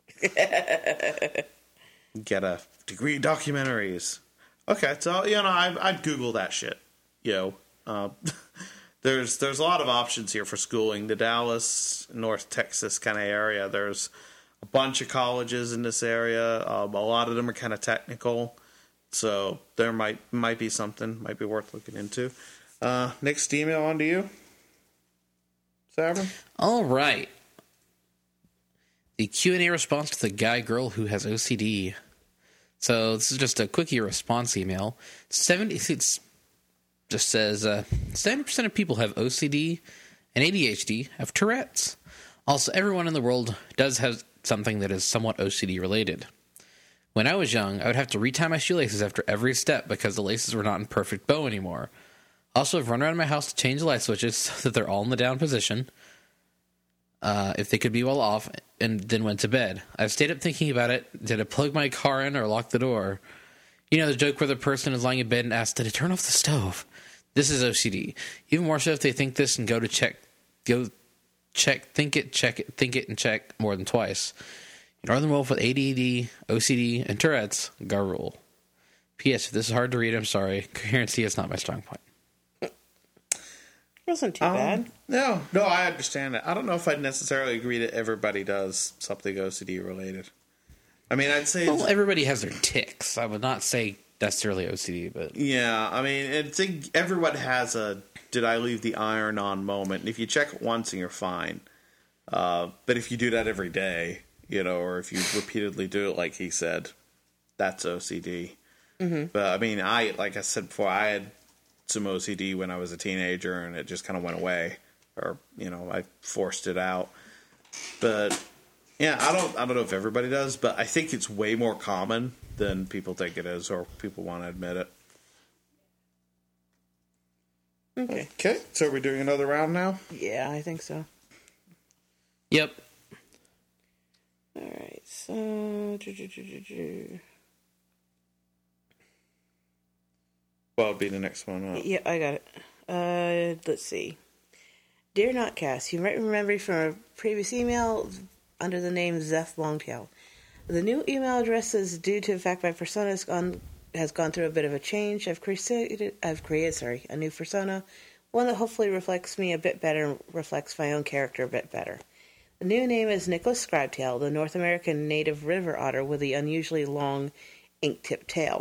Get a degree in documentaries. Okay, so, you know, I, I'd Google that shit. You know, uh, There's there's a lot of options here for schooling. The Dallas, North Texas kind of area, there's a bunch of colleges in this area. Um, a lot of them are kind of technical, so there might might be something, might be worth looking into. Uh, next email on to you, Savin. All right. The Q and A response to the guy girl who has O C D. So this is just a quickie response email. Seventy it's just says uh, seventy percent of people have O C D and A D H D have Tourette's. Also, everyone in the world does have something that is somewhat O C D related. When I was young, I would have to retie my shoelaces after every step because the laces were not in perfect bow anymore. Also, I've run around my house to change the light switches so that they're all in the down position. Uh, if they could be well off, and then went to bed. I've stayed up thinking about it. Did I plug my car in or lock the door? You know, the joke where the person is lying in bed and asks, did I turn off the stove? This is O C D. Even more so if they think this and go to check, go check, think it, check it, think it, and check more than twice. Northern Wolf with A D D, O C D, and Tourette's, Garrule. P S. If this is hard to read, I'm sorry. Coherency is not my strong point. Wasn't too Um, bad. No, no, I understand it. I don't know if I'd necessarily agree that everybody does something O C D related. I mean, I'd say... Well, everybody has their tics. I would not say necessarily O C D, but... Yeah, I mean, I think everyone has a did I leave the iron on moment. And if you check it once and you're fine. Uh, but if you do that every day, you know, or if you repeatedly do it like he said, that's O C D. Mm-hmm. But, I mean, I like I said before, I had some O C D when I was a teenager, and it just kind of went away. Or, you know, I forced it out. But... Yeah, I don't I don't know if everybody does, but I think it's way more common than people think it is, or people want to admit it. Okay. Okay, so are we doing another round now? Yeah, I think so. Yep. All right, so... Well, it'd be the next one up. Yeah, I got it. Uh, let's see. Dear Notcast, you might remember me from a previous email under the name Zeth Longtail. The new email address is due to the fact my persona has gone has gone through a bit of a change. I've created I've created sorry a new persona, one that hopefully reflects me a bit better and reflects my own character a bit better. The new name is Nicholas Scribetail, the North American native river otter with the unusually long ink-tip tail.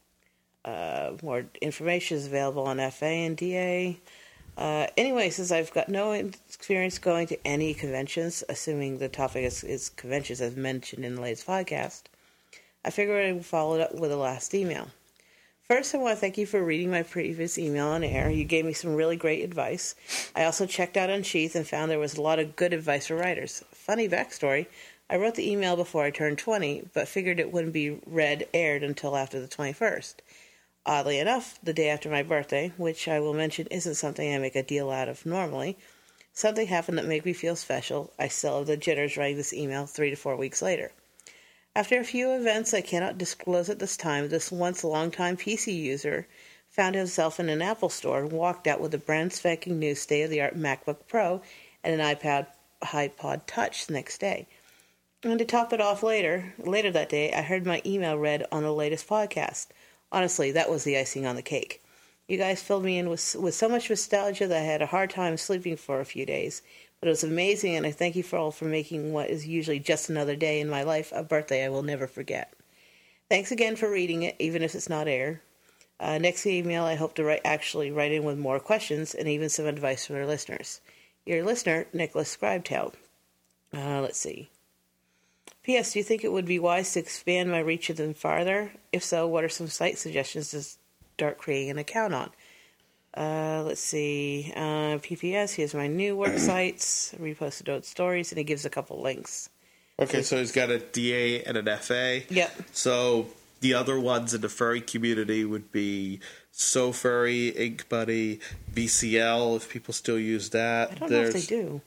Uh, more information is available on F A and D A. Uh, anyway, since I've got no experience going to any conventions, assuming the topic is, is conventions as mentioned in the latest podcast, I figured I would follow it up with the last email. First, I want to thank you for reading my previous email on air. You gave me some really great advice. I also checked out Unsheath and found there was a lot of good advice for writers. Funny backstory, I wrote the email before I turned twenty, but figured it wouldn't be read aired until after the twenty-first. Oddly enough, the day after my birthday, which I will mention isn't something I make a deal out of normally, something happened that made me feel special. I still have the jitters writing this email three to four weeks later. After a few events I cannot disclose at this time, this once longtime P C user found himself in an Apple store and walked out with a brand spanking new state-of-the-art MacBook Pro and an iPad iPod Touch the next day. And to top it off later, later that day, I heard my email read on the latest podcast. Honestly, that was the icing on the cake. You guys filled me in with with so much nostalgia that I had a hard time sleeping for a few days. But it was amazing, and I thank you for all for making what is usually just another day in my life a birthday I will never forget. Thanks again for reading it, even if it's not aired. Uh, next email, I hope to write actually write in with more questions and even some advice from our listeners. Your listener, Nicholas Scribetail. Uh, let's see. P S. Do you think it would be wise to expand my reach even farther? If so, what are some site suggestions to start creating an account on? Uh, let's see. Uh, P P S. Here's my new work sites. Reposted old stories, and he gives a couple links. Okay, so he's got a D A and an F A. Yep. So the other ones in the furry community would be So Furry, Ink Buddy, B C L, if people still use that. I don't There's, know if they do.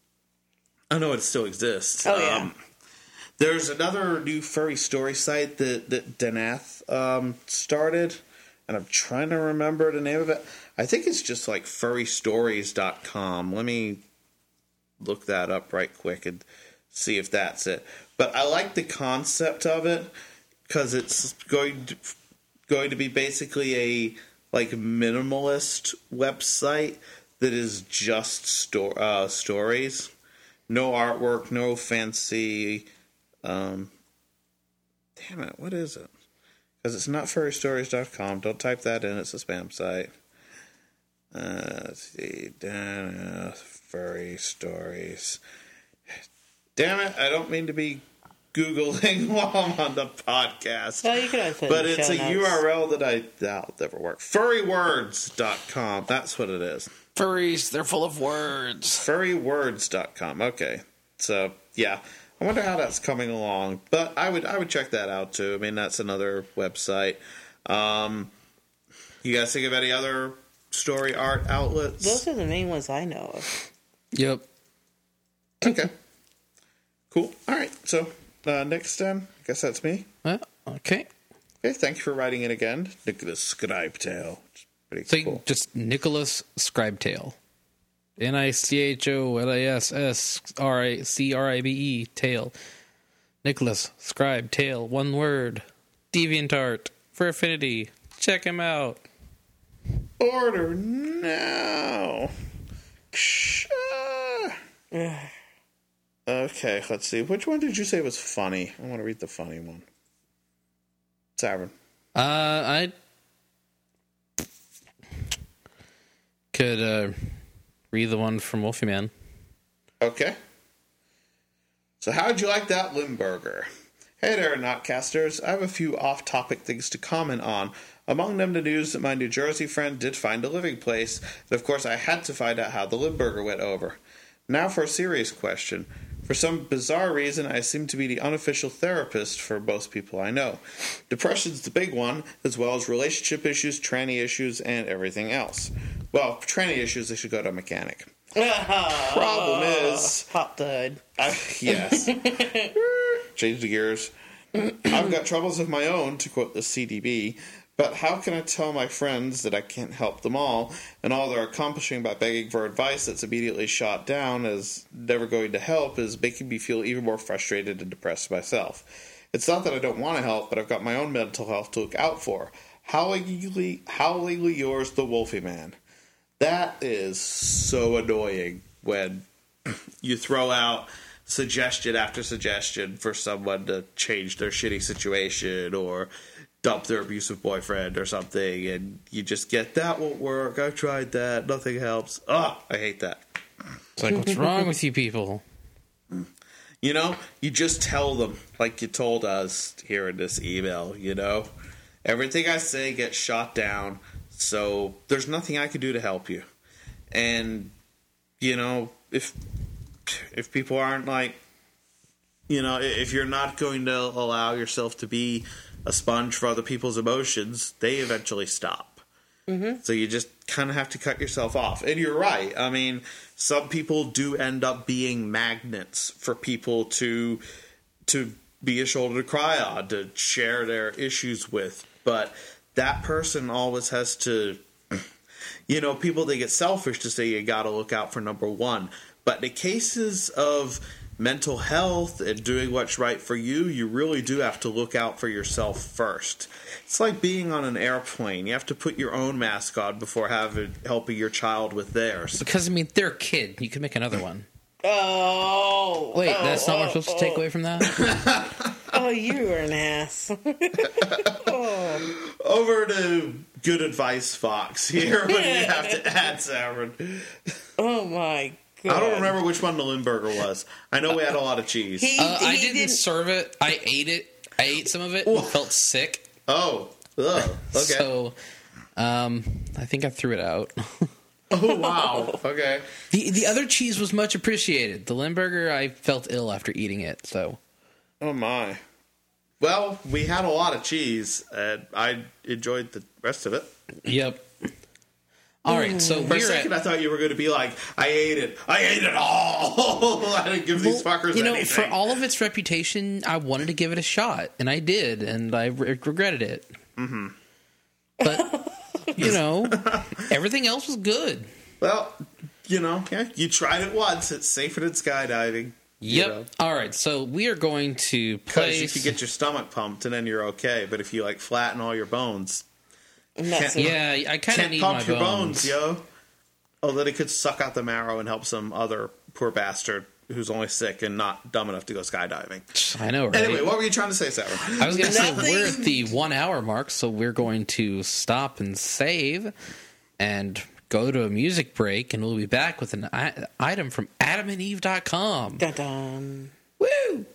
I know it still exists. Oh, yeah. Um, there's another new furry story site that, that Danath um, started, and I'm trying to remember the name of it. I think it's just like furry stories dot com. Let me look that up right quick and see if that's it. But I like the concept of it because it's going to, going to be basically a like minimalist website that is just sto- uh, stories. No artwork, no fancy... Um, damn it, what is it? Because it's not furry stories dot com. Don't type that in, it's a spam site. Uh, let's see. Uh, furry stories. Damn it, I don't mean to be Googling while I'm on the podcast. Well, you can always put it But in the it's show a notes. U R L that I... That'll never work. furry words dot com. That's what it is. Furries, they're full of words. furry words dot com. Okay. So, yeah. I wonder how that's coming along. But I would I would check that out, too. I mean, that's another website. Um, you guys think of any other story art outlets. Those are the main ones I know of. Yep. Okay. Cool. All right. So uh, next, um, I guess that's me. Uh, okay. Okay. Thank you for writing it again, Nicholas Scribetail. Pretty So cool. just Nicholas Scribetail. N I C H O L A S S R I C R I B E tail. Nicholas Scribetail, one word. DeviantArt for Affinity. Check him out. Order now. Okay, let's see. Which one did you say was funny? I want to read the funny one. Savin. Uh, I could uh, read the one from Wolfie Man. Okay. So how'd you like that Limburger? Hey there, Notcasters. I have a few off-topic things to comment on. Among them, the news that my New Jersey friend did find a living place, and of course I had to find out how the Limburger went over. Now for a serious question. For some bizarre reason, I seem to be the unofficial therapist for most people I know. Depression's the big one, as well as relationship issues, tranny issues, and everything else. Well, for tranny issues, they should go to a mechanic. Problem is... Pop the hood. I, yes. Change the gears. I've got troubles of my own, to quote the C D B, but how can I tell my friends that I can't help them all, and all they're accomplishing by begging for advice that's immediately shot down as never going to help is making me feel even more frustrated and depressed myself. It's not that I don't want to help, but I've got my own mental health to look out for. Howlingly, howlingly yours, the Wolfie Man. That is so annoying when you throw out suggestion after suggestion for someone to change their shitty situation or dump their abusive boyfriend or something, and you just get, that won't work, I've tried that, nothing helps. Ah, I hate that. It's like, what's wrong with you people? You know, you just tell them, like you told us here in this email, you know? Everything I say gets shot down, so there's nothing I can do to help you. And, you know, if if people aren't like, you know, if you're not going to allow yourself to be a sponge for other people's emotions, they eventually stop. Mm-hmm. So you just kind of have to cut yourself off. And you're right. I mean, some people do end up being magnets for people to to be a shoulder to cry on, to share their issues with. But that person always has to, you know, people, they get selfish to say you got to look out for number one. But in cases of mental health and doing what's right for you, you really do have to look out for yourself first. It's like being on an airplane. You have to put your own mask on before having helping your child with theirs. Because, I mean, they're a kid. You can make another one. Oh. Wait, oh, that's not oh, what we're supposed oh. to take away from that? Oh, you are an ass. oh. Over to Good Advice Fox here. What do you have to add, Savin? Oh, my God. I don't remember which one the Limburger was. I know we had a lot of cheese. He, Uh, I he didn't, didn't serve it. I ate it. I ate some of it. and felt sick. Oh, ugh. Okay. So, um, I think I threw it out. Oh, wow. Okay. the The other cheese was much appreciated. The Limburger, I felt ill after eating it. So, Oh, my. Well, we had a lot of cheese, and I enjoyed the rest of it. yep. All right, so For a we're second, at, I thought you were going to be like, I ate it. I ate it all. I didn't give these well, fuckers you know, anything. for all of its reputation, I wanted to give it a shot, and I did, and I re- regretted it. Mm-hmm. But you know, everything else was good. Well, you know, yeah, you tried it once. It's safer than skydiving. Yep. You know? All right, so we are going to Because place. you could get your stomach pumped and then you're okay. But if you like flatten all your bones, Not so- yeah, I kind of can't need my pump your bones. bones, yo. Although they could suck out the marrow and help some other poor bastard who's only sick and not dumb enough to go skydiving. I know, right? Anyway, what were you trying to say, Sarah? I was going to say Nothing. we're at the one hour mark, so we're going to stop and save and go to a music break, and we'll be back with an I- item from adam and eve dot com. Dun dun. Woo!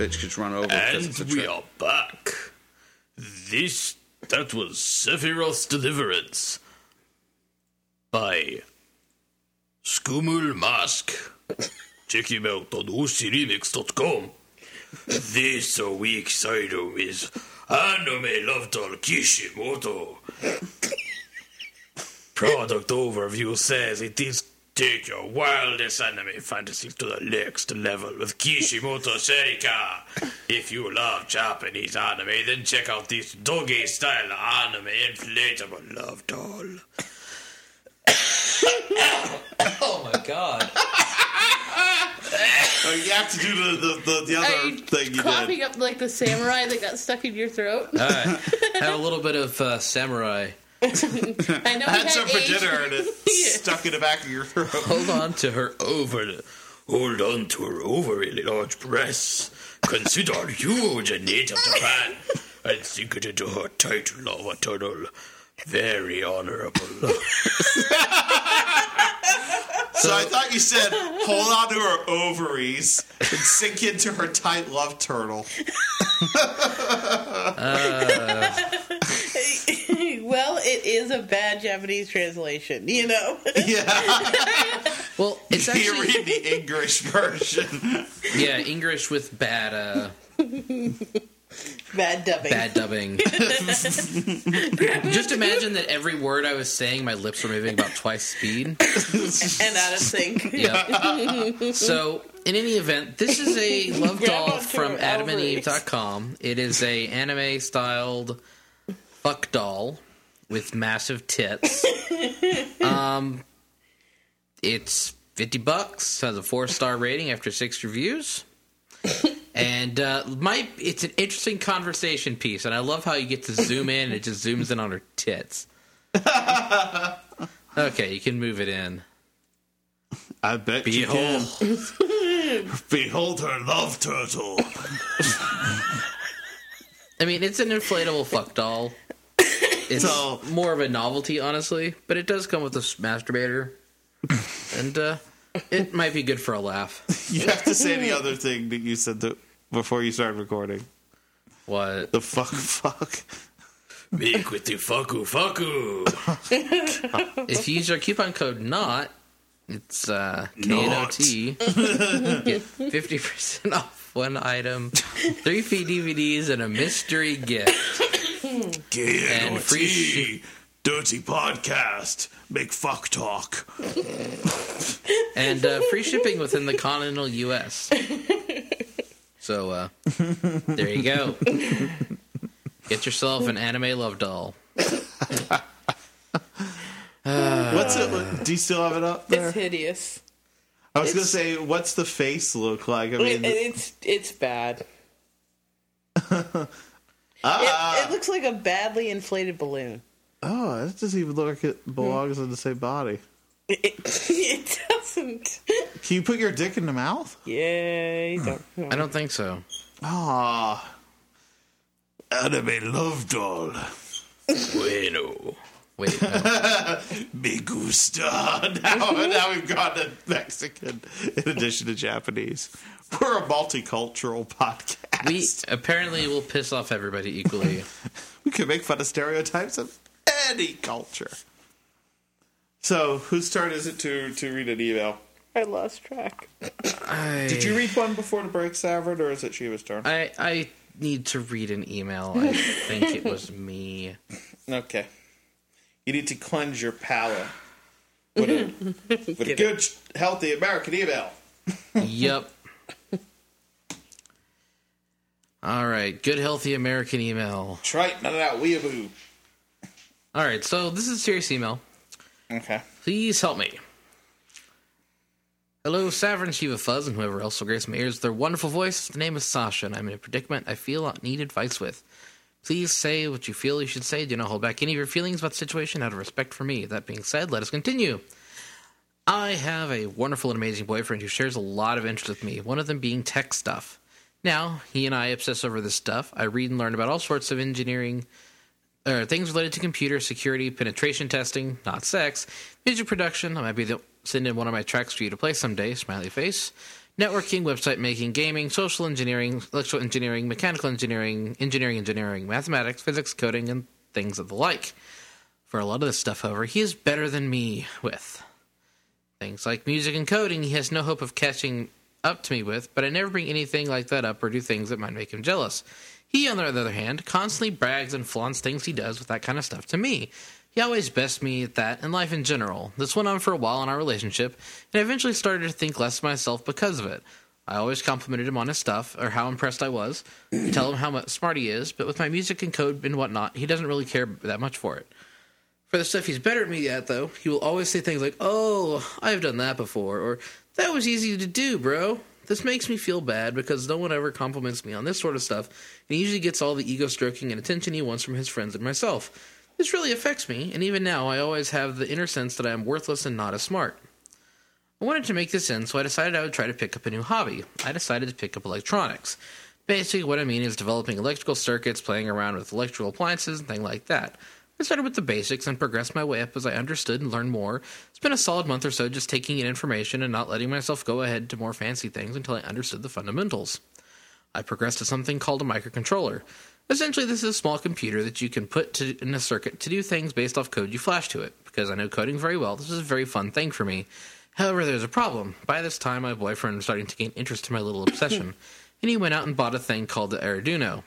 bitch gets run over because it's a And we trick. are back. This, that was Sephiroth's Deliverance by Skumul Mask. Check him out on O C remix dot com. This week's item is Anime Love Doll Kishimoto. Product overview says it is take your wildest anime fantasy to the next level with Kishimoto Sherika. If you love Japanese anime, then check out this doggy-style anime inflatable love doll. Oh my god. Oh, you have to do the, the, the, the Are other you thing you coughing did. up like the samurai that got stuck in your throat? All right. Have a little bit of uh, samurai. I know. I had we some for aged- dinner and it Yeah. stuck in the back of your throat. Hold on to her over. Hold on to her overly large breasts. Consider huge in native Japan. And sink it into her tight lava tunnel. Very honorable. So I thought you said hold on to her ovaries and sink into her tight love turtle. Well, it is a bad Japanese translation, you know. Yeah, Well, it's you actually read the English version. yeah, English with bad uh, Bad dubbing. bad dubbing. Just imagine that every word I was saying, my lips were moving about twice speed. And out of sync. Yep. So, in any event, this is a love Grab doll onto from her adam and eve ovaries. dot com. It is a anime styled fuck doll with massive tits. um, it's fifty bucks. Has a four star rating after six reviews. And uh, my it's an interesting conversation piece, and I love how you get to zoom in and it just zooms in on her tits. Okay, you can move it in. I bet Behold. you can. Behold her love turtle. I mean, it's an inflatable fuck doll. It's So- more of a novelty, honestly, but it does come with a masturbator, and uh, it might be good for a laugh. You have to say the other thing that you said that before you started recording. What? The fuck fuck. Make with the fucku fucku. If you use our coupon code NOT, it's uh, K N O T, get fifty percent off one item, three free D V Ds, and a mystery gift. K N O And free T. Dirty podcast. Make fuck talk. And uh, free shipping within the continental U S So, uh, there you go. Get yourself an anime love doll. What's it? Do you still have it up there? It's hideous. I was gonna it's- say, what's the face look like? I It, mean, it's it's bad. ah, It, it looks like a badly inflated balloon. oh, it doesn't even look like it belongs in the same body. It, it, it doesn't. Can you put your dick in the mouth? Yeah, you don't. I don't think so. Ah, anime love doll. Bueno. Wait, no. Me gusta. Now, now we've gone to Mexican in addition to Japanese. We're a multicultural podcast. We apparently will piss off everybody equally. We can make fun of stereotypes of any culture. So, whose turn is it to, to read an email? I lost track. I, Did you read one before the break, Savard, or is it Shiva's turn? I, I need to read an email. I think it was me. Okay. You need to cleanse your palate with a, with a good, healthy American email. Yep. All right. Good, healthy American email. That's right. None of that weeaboo. All right. So this is a serious email. Okay. Please help me. Hello, Savern, Shiva Fuzz, and whoever else will grace my ears with their wonderful voice. The name is Sasha, and I'm in a predicament I feel I need advice with. Please say what you feel you should say. Do not hold back any of your feelings about the situation out of respect for me. That being said, let us continue. I have a wonderful and amazing boyfriend who shares a lot of interests with me, one of them being tech stuff. Now, he and I obsess over this stuff. I read and learn about all sorts of engineering, or things related to computer security, penetration testing, not sex, music production. I might be the, send in one of my tracks for you to play someday, smiley face. networking, website making, gaming, social engineering, electrical engineering, mechanical engineering, engineering engineering, mathematics, physics, coding, and things of the like. For a lot of this stuff, however, he is better than me with. Things like music and coding, he has no hope of catching up to me with, but I never bring anything like that up or do things that might make him jealous. He, on the other hand, constantly brags and flaunts things he does with that kind of stuff to me. He always bests me at that and life in general. This went on for a while in our relationship, and I eventually started to think less of myself because of it. I always complimented him on his stuff, or how impressed I was, tell him how much smart he is, but with my music and code and whatnot, he doesn't really care that much for it. For the stuff he's better at me at, though, he will always say things like, "Oh, I've done that before," or "That was easy to do, bro." This makes me feel bad because no one ever compliments me on this sort of stuff, and he usually gets all the ego-stroking and attention he wants from his friends and myself. This really affects me, and even now I always have the inner sense that I am worthless and not as smart. I wanted to make this end, so I decided I would try to pick up a new hobby. I decided to pick up electronics. Basically, what I mean is developing electrical circuits, playing around with electrical appliances, and things like that. I started with the basics and progressed my way up as I understood and learned more. It's been a solid month or so just taking in information and not letting myself go ahead to more fancy things until I understood the fundamentals. I progressed to something called a microcontroller. Essentially, this is a small computer that you can put to, in a circuit to do things based off code you flash to it. Because I know coding very well, this is a very fun thing for me. However, there's a problem. By this time, my boyfriend was starting to gain interest in my little obsession, and he went out and bought a thing called the Arduino.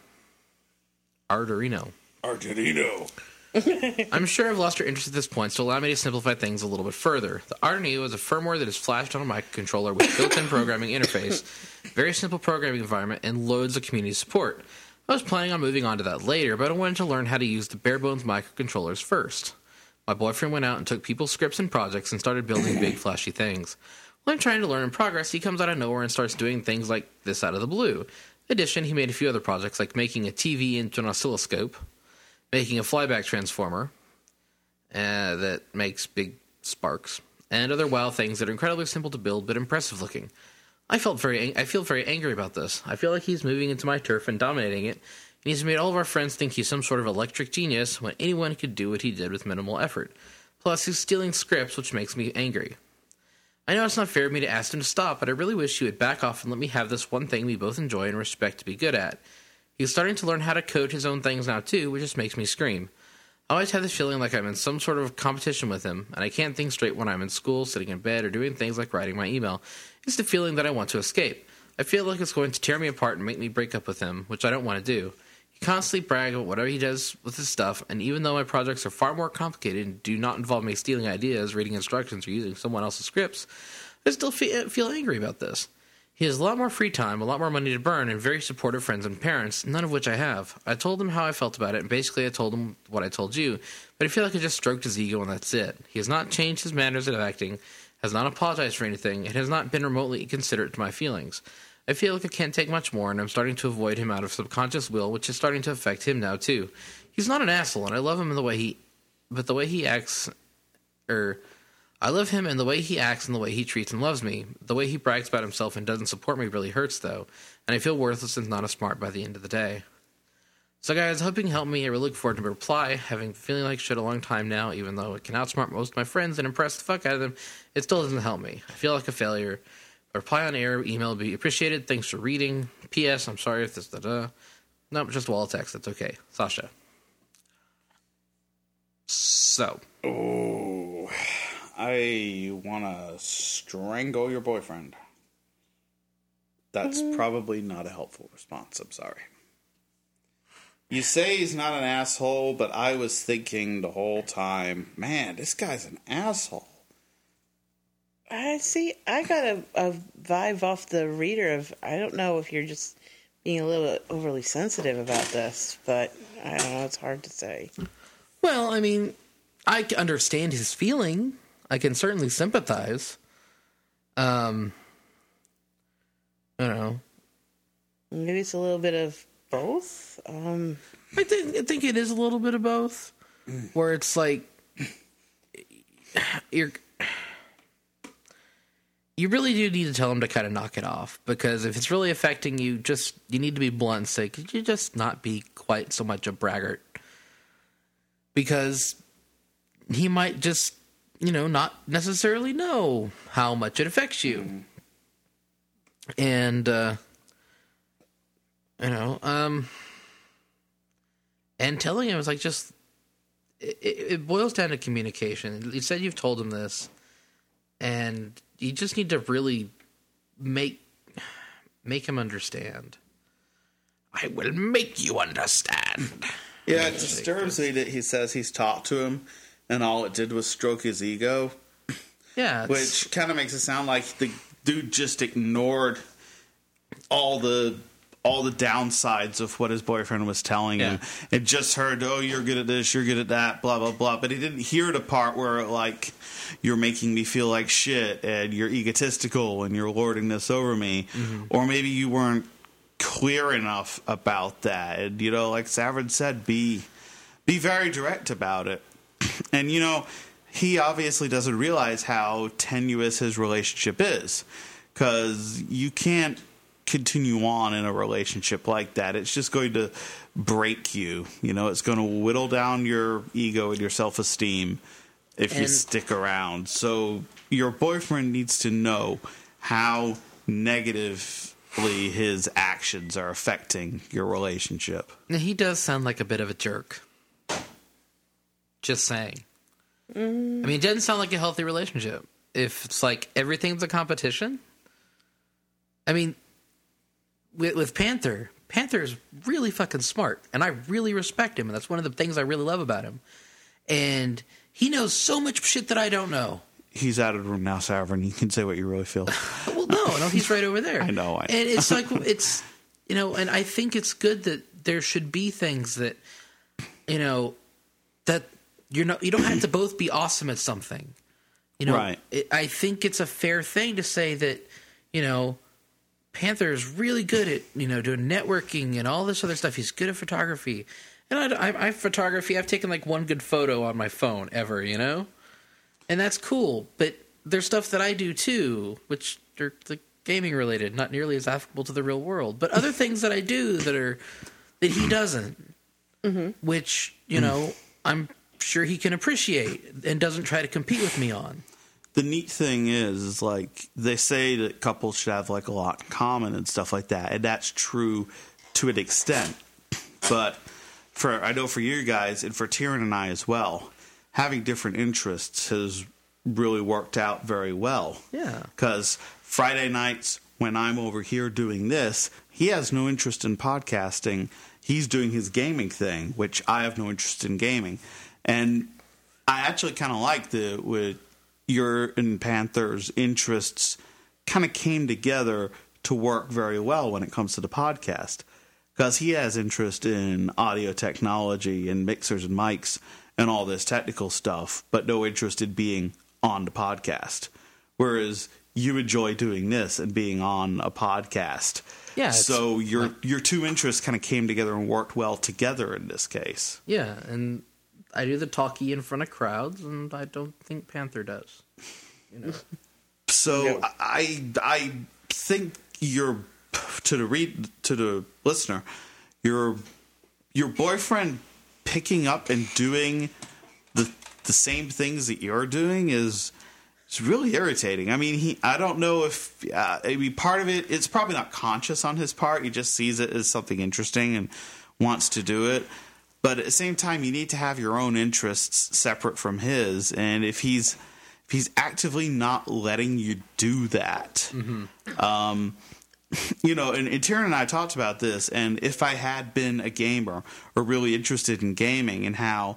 Arduino. Arduino. I'm sure I've lost your interest at this point, so allow me to simplify things a little bit further. The Arduino is a firmware that is flashed on a microcontroller with built-in programming interface, very simple programming environment, and loads of community support. I was planning on moving on to that later, but I wanted to learn how to use the bare-bones microcontrollers first. My boyfriend went out and took people's scripts and projects and started building big, flashy things. While I'm trying to learn in progress, he comes out of nowhere and starts doing things like this out of the blue. In addition, he made a few other projects, like making a T V into an oscilloscope, making a flyback transformer uh, that makes big sparks, and other wild things that are incredibly simple to build but impressive looking. I felt very, I feel very angry about this. I feel like he's moving into my turf and dominating it, and he's made all of our friends think he's some sort of electric genius when anyone could do what he did with minimal effort. Plus, he's stealing scripts, which makes me angry. I know it's not fair of me to ask him to stop, but I really wish he would back off and let me have this one thing we both enjoy and respect to be good at. He's starting to learn how to code his own things now, too, which just makes me scream. I always have the feeling like I'm in some sort of competition with him, and I can't think straight when I'm in school, sitting in bed, or doing things like writing my email. It's the feeling that I want to escape. I feel like it's going to tear me apart and make me break up with him, which I don't want to do. He constantly brags about whatever he does with his stuff, and even though my projects are far more complicated and do not involve me stealing ideas, reading instructions, or using someone else's scripts, I still feel angry about this. He has a lot more free time, a lot more money to burn, and very supportive friends and parents, none of which I have. I told him how I felt about it, and basically I told him what I told you, but I feel like I just stroked his ego and that's it. He has not changed his manners of acting, has not apologized for anything, and has not been remotely considerate to my feelings. I feel like I can't take much more, and I'm starting to avoid him out of subconscious will, which is starting to affect him now, too. He's not an asshole, and I love him in the way he... But the way he acts... Er... I love him and the way he acts and the way he treats and loves me. The way he brags about himself and doesn't support me really hurts, though, and I feel worthless and not as smart by the end of the day. So, guys, hoping you help me. I really look forward to my reply. Having feeling like shit a long time now, even though it can outsmart most of my friends and impress the fuck out of them, it still doesn't help me. I feel like a failure. A reply on air, email would be appreciated. Thanks for reading. P S. I'm sorry if this, da da. No, just a wall of text. That's okay. Sasha. So. Oh. I want to strangle your boyfriend. That's mm-hmm. probably not a helpful response. I'm sorry. You say he's not an asshole, but I was thinking the whole time, man, this guy's an asshole. I see. I got a, a vibe off the reader of, I don't know if you're just being a little bit overly sensitive about this, but I don't know. It's hard to say. Well, I mean, I understand his feeling. I can certainly sympathize. Um, I don't know. Maybe it's a little bit of both. Um, I think I think it is a little bit of both, where it's like you're you really do need to tell him to kind of knock it off, because if it's really affecting you, just you need to be blunt and say, could you just not be quite so much a braggart? Because he might just, you know, not necessarily know how much it affects you. and uh, you know, um, and telling him was like just it, it boils down to communication. You said you've told him this, and you just need to really make make him understand. I will make you understand. Yeah, it disturbs me that he says he's talked to him, and all it did was stroke his ego. Yeah, it's, Which kind of makes it sound like the dude just ignored all the all the downsides of what his boyfriend was telling him. It just heard, oh, you're good at this, you're good at that, blah, blah, blah. But he didn't hear the part where, like, you're making me feel like shit, and you're egotistical, and you're lording this over me. Mm-hmm. Or maybe you weren't clear enough about that. And, you know, like Savard said, be be very direct about it. And, you know, he obviously doesn't realize how tenuous his relationship is, because you can't continue on in a relationship like that. It's just going to break you. You know, it's going to whittle down your ego and your self-esteem if and you stick around. So your boyfriend needs to know how negatively his actions are affecting your relationship. Now, he does sound like a bit of a jerk. Just saying. Mm. I mean, it doesn't sound like a healthy relationship. If it's like everything's a competition. I mean, with, with Panther, Panther's really fucking smart, and I really respect him, and that's one of the things I really love about him. And he knows so much shit that I don't know. He's out of the room now, Savern. You can say what you really feel. Well, no, no, he's right over there. I know. I know. And it's like, it's, you know, and I think it's good that there should be things that, you know, that you're not, you don't have to both be awesome at something. You know, right. it, I think it's a fair thing to say that, you know, Panther is really good at, you know, doing networking and all this other stuff. He's good at photography. And I, I, I photography, I've taken like one good photo on my phone ever, you know? And that's cool. But there's stuff that I do too, which are like gaming related, not nearly as applicable to the real world. But other things that I do that are, that he doesn't, mm-hmm. which, you know, I'm sure he can appreciate and doesn't try to compete with me on. The neat thing is, is like they say that couples should have like a lot in common and stuff like that, and that's true to an extent. But for I know for you guys and for Tyrion and I as well, having different interests has really worked out very well. Yeah, because Friday nights when I'm over here doing this, he has no interest in podcasting. He's doing his gaming thing, which I have no interest in gaming, and I actually kind of like the with. Your and Panther's interests kind of came together to work very well when it comes to the podcast, because he has interest in audio technology and mixers and mics and all this technical stuff, but no interest in being on the podcast. Whereas you enjoy doing this and being on a podcast. Yeah. So your your two interests kind of came together and worked well together in this case. Yeah, and I do the talkie in front of crowds, and I don't think Panther does. You know. So No. I I think you're to the read to the listener, your your boyfriend picking up and doing the the same things that you're doing is is really irritating. I mean, he I don't know if uh, I mean part of it it's probably not conscious on his part. He just sees it as something interesting and wants to do it. But at the same time, you need to have your own interests separate from his. And if he's if he's actively not letting you do that, mm-hmm. um, you know, and, and Tyrion and I talked about this. And if I had been a gamer or really interested in gaming, and how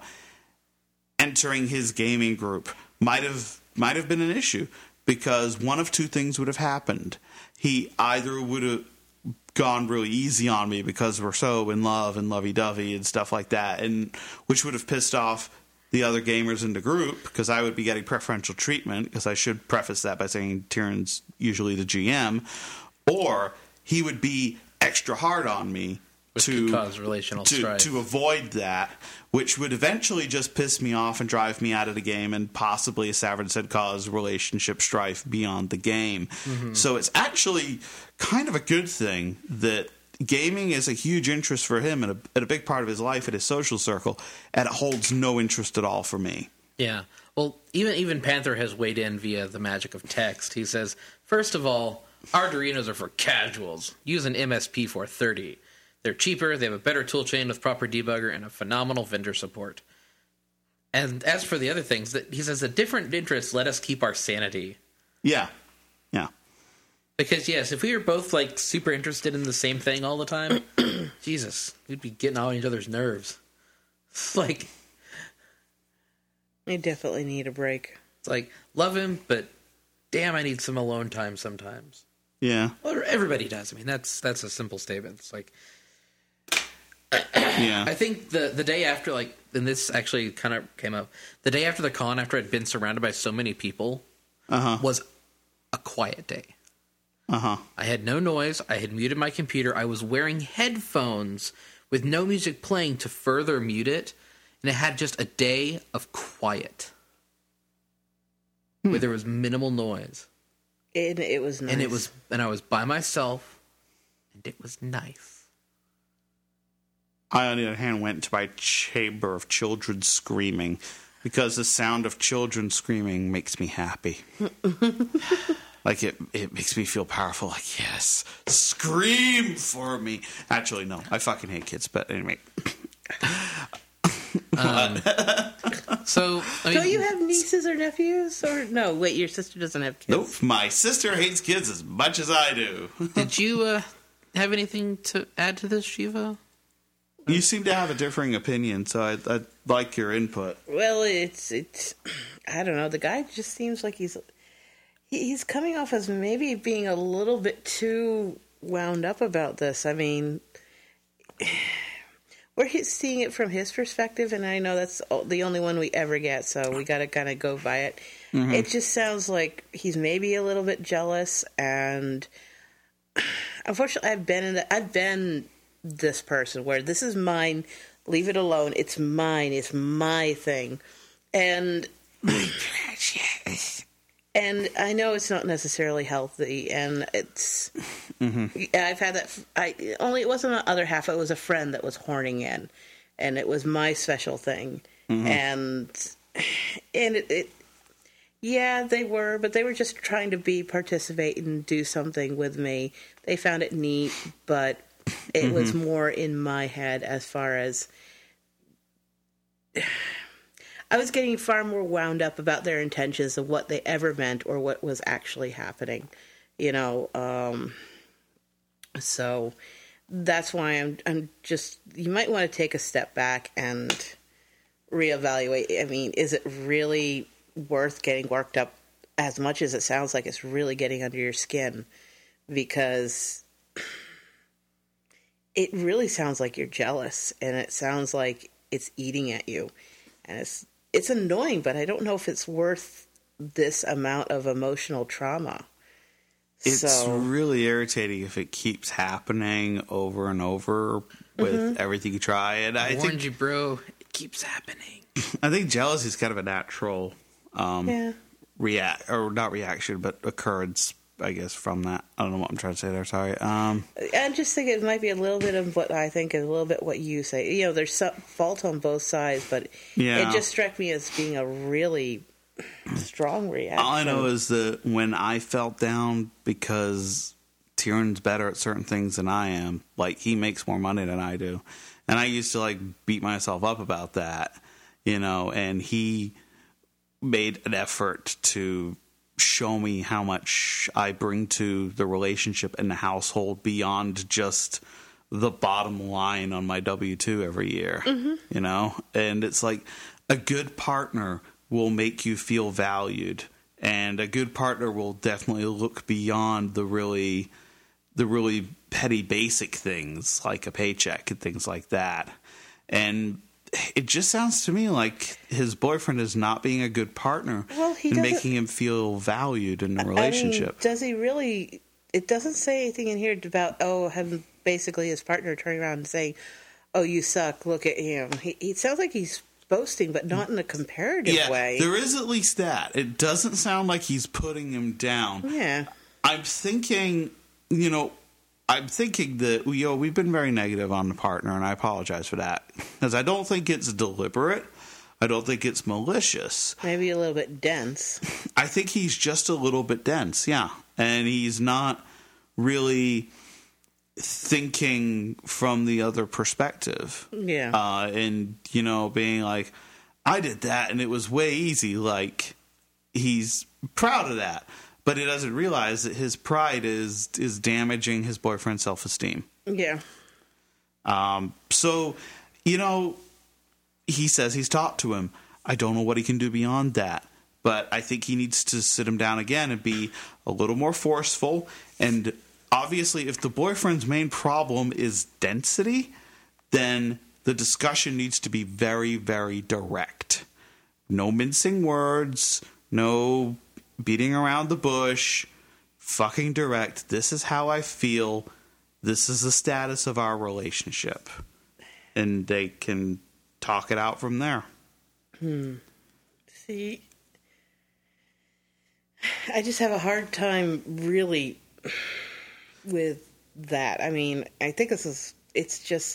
entering his gaming group might have might have been an issue, because one of two things would have happened. He either would have gone really easy on me because we're so in love and lovey-dovey and stuff like that, and which would have pissed off the other gamers in the group, because I would be getting preferential treatment, because I should preface that by saying Tyrion's usually the G M, or he would be extra hard on me Which to could cause relational to, strife. to avoid that, which would eventually just piss me off and drive me out of the game, and possibly, as Savard said, cause relationship strife beyond the game. Mm-hmm. So it's actually kind of a good thing that gaming is a huge interest for him and a, and a big part of his life and his social circle, and it holds no interest at all for me. Yeah. Well, even even Panther has weighed in via the magic of text. He says, first of all, Arduinos are for casuals. Use an M S P four thirty. They're cheaper, they have a better toolchain with proper debugger, and a phenomenal vendor support. And as for the other things, that he says the different interests let us keep our sanity. Yeah. Yeah. Because, yes, if we were both, like, super interested in the same thing all the time, Jesus, we'd be getting on each other's nerves. It's like... I definitely need a break. It's like, love him, but damn, I need some alone time sometimes. Yeah. Well, everybody does. I mean, that's that's a simple statement. It's like... Yeah. I think the the day after, like, and this actually kind of came up, the day after the con, after I'd been surrounded by so many people, Uh-huh. was a quiet day. Uh-huh. I had no noise. I had muted my computer. I was wearing headphones with no music playing to further mute it, and it had just a day of quiet Hmm. where there was minimal noise, And it was nice. and it was, and I was by myself, and it was nice. I, on the other hand, went to my chamber of children screaming because the sound of children screaming makes me happy. Like, it, it makes me feel powerful. Like, yes, scream for me. Actually, no, I fucking hate kids, but anyway. Um, so, I mean, Don't you have nieces or nephews? Or no, wait, your sister doesn't have kids. Nope, my sister hates kids as much as I do. did you uh, have anything to add to this, Shiva? You seem to have a differing opinion, so I'd, I'd like your input. Well, it's it's I don't know. The guy just seems like he's he- he's coming off as maybe being a little bit too wound up about this. I mean, we're he- seeing it from his perspective, and I know that's o- the only one we ever get, so we got to kind of go by it. It just sounds like he's maybe a little bit jealous, and unfortunately, I've been in the, I've been this person where this is mine, leave it alone, it's mine, it's my thing. And and I know it's not necessarily healthy, and it's I've had that I only it wasn't the other half, it was a friend that was horning in, and it was my special thing. And and it, it yeah, they were, but they were just trying to be participate and do something with me. They found it neat, but it mm-hmm. was more in my head as far as I was getting far more wound up about their intentions of what they ever meant or what was actually happening, you know. Um, so that's why I'm. I'm just. You might want to take a step back and reevaluate. I mean, is it really worth getting worked up as much as it sounds like it's really getting under your skin? Because it really sounds like you're jealous, and it sounds like it's eating at you, and it's it's annoying, but I don't know if it's worth this amount of emotional trauma. It's so, really irritating if it keeps happening over and over with mm-hmm. everything you try. And I, I warned think, you, bro. It keeps happening. I think jealousy is kind of a natural um, yeah. react or not reaction, but occurrence. I guess from that, I don't know what I'm trying to say there. Sorry. Um, I just think it might be a little bit of what I think and a little bit what you say. You know, there's some fault on both sides, but yeah. it just struck me as being a really strong reaction. All I know is that when I felt down because Tyrion's better at certain things than I am, like he makes more money than I do, and I used to like beat myself up about that, you know, and he made an effort to show me how much I bring to the relationship and the household beyond just the bottom line on my W two every year, mm-hmm. you know? And it's like a good partner will make you feel valued, and a good partner will definitely look beyond the really, the really petty basic things like a paycheck and things like that. And it just sounds to me like his boyfriend is not being a good partner well, he and doesn't, making him feel valued in the relationship. I mean, does he really? It doesn't say anything in here about, oh, having basically his partner turning around and saying, oh, you suck, look at him. He, it sounds like he's boasting, but not in a comparative yeah, way. There is at least that. It doesn't sound like he's putting him down. Yeah. I'm thinking, you know, I'm thinking that, you know, we've been very negative on the partner, and I apologize for that. Because I don't think it's deliberate. I don't think it's malicious. Maybe a little bit dense. I think he's just a little bit dense, yeah. And he's not really thinking from the other perspective. Yeah. Uh, and, you know, being like, I did that and it was way easy. Like, he's proud of that. But he doesn't realize that his pride is is damaging his boyfriend's self-esteem. Yeah. Um, so, you know, he says he's talked to him. I don't know what he can do beyond that. But I think he needs to sit him down again and be a little more forceful. And obviously, if the boyfriend's main problem is density, then the discussion needs to be very, very direct. No mincing words, no beating around the bush, fucking direct. This is how I feel. This is the status of our relationship. And they can talk it out from there. Hmm. See, I just have a hard time really with that. I mean, I think this is, it's just...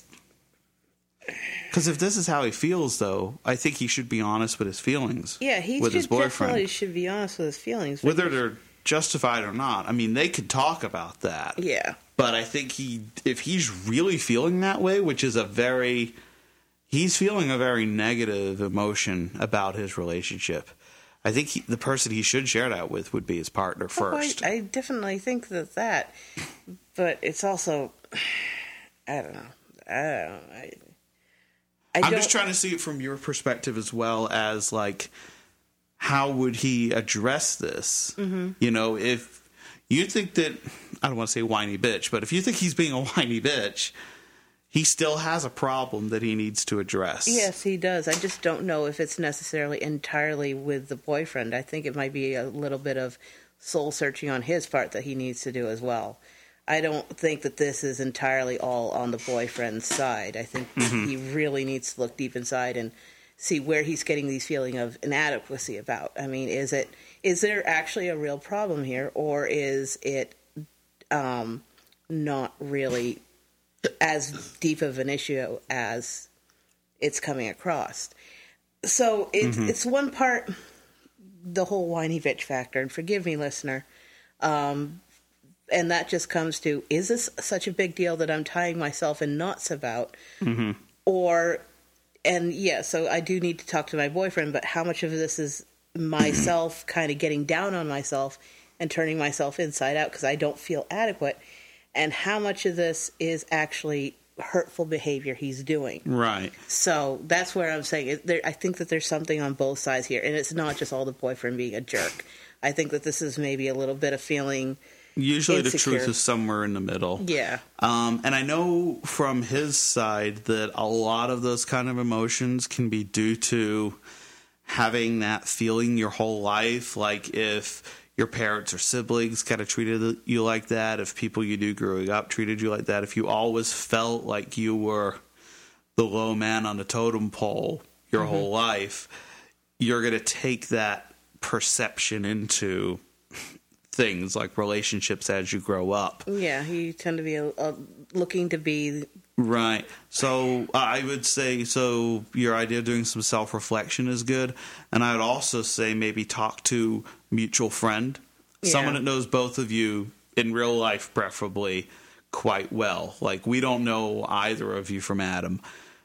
Because if this is how he feels, though, I think he should be honest with his feelings. Yeah, he with should his boyfriend. definitely should be honest with his feelings. Whether they're justified or not. I mean, they could talk about that. Yeah. But I think he, if he's really feeling that way, which is a very, he's feeling a very negative emotion about his relationship. I think he, the person he should share that with would be his partner first. Oh, I, I definitely think that that, but it's also, I don't know. I don't know. I, I I'm don't, just trying to see it from your perspective as well as, like, how would he address this? Mm-hmm. You know, if you think that, I don't want to say whiny bitch, but if you think he's being a whiny bitch, he still has a problem that he needs to address. Yes, he does. I just don't know if it's necessarily entirely with the boyfriend. I think it might be a little bit of soul searching on his part that he needs to do as well. I don't think that this is entirely all on the boyfriend's side. I think mm-hmm. he really needs to look deep inside and see where he's getting these feeling of inadequacy about. I mean, is it is there actually a real problem here, or is it um, not really as deep of an issue as it's coming across? So it's mm-hmm. it's one part the whole whiny bitch factor, and forgive me, listener. Um, And that just comes to, is this such a big deal that I'm tying myself in knots about? Mm-hmm. Or, and yeah, so I do need to talk to my boyfriend, but how much of this is myself kind of getting down on myself and turning myself inside out because I don't feel adequate? And how much of this is actually hurtful behavior he's doing? Right. So that's where I'm saying, it, there, I think that there's something on both sides here. And it's not just all the boyfriend being a jerk. I think that this is maybe a little bit of feeling... Usually insecure. The truth is somewhere in the middle. Yeah. Um, and I know from his side that a lot of those kind of emotions can be due to having that feeling your whole life. Like if your parents or siblings kind of treated you like that, if people you knew growing up treated you like that, if you always felt like you were the low man on the totem pole your mm-hmm. whole life, you're going to take that perception into... things like relationships as you grow up. Yeah, you tend to be a, a, looking to be... Right. So I would say, so your idea of doing some self-reflection is good. And I would also say maybe talk to a mutual friend, yeah. someone that knows both of you in real life, preferably quite well. Like, we don't know either of you from Adam.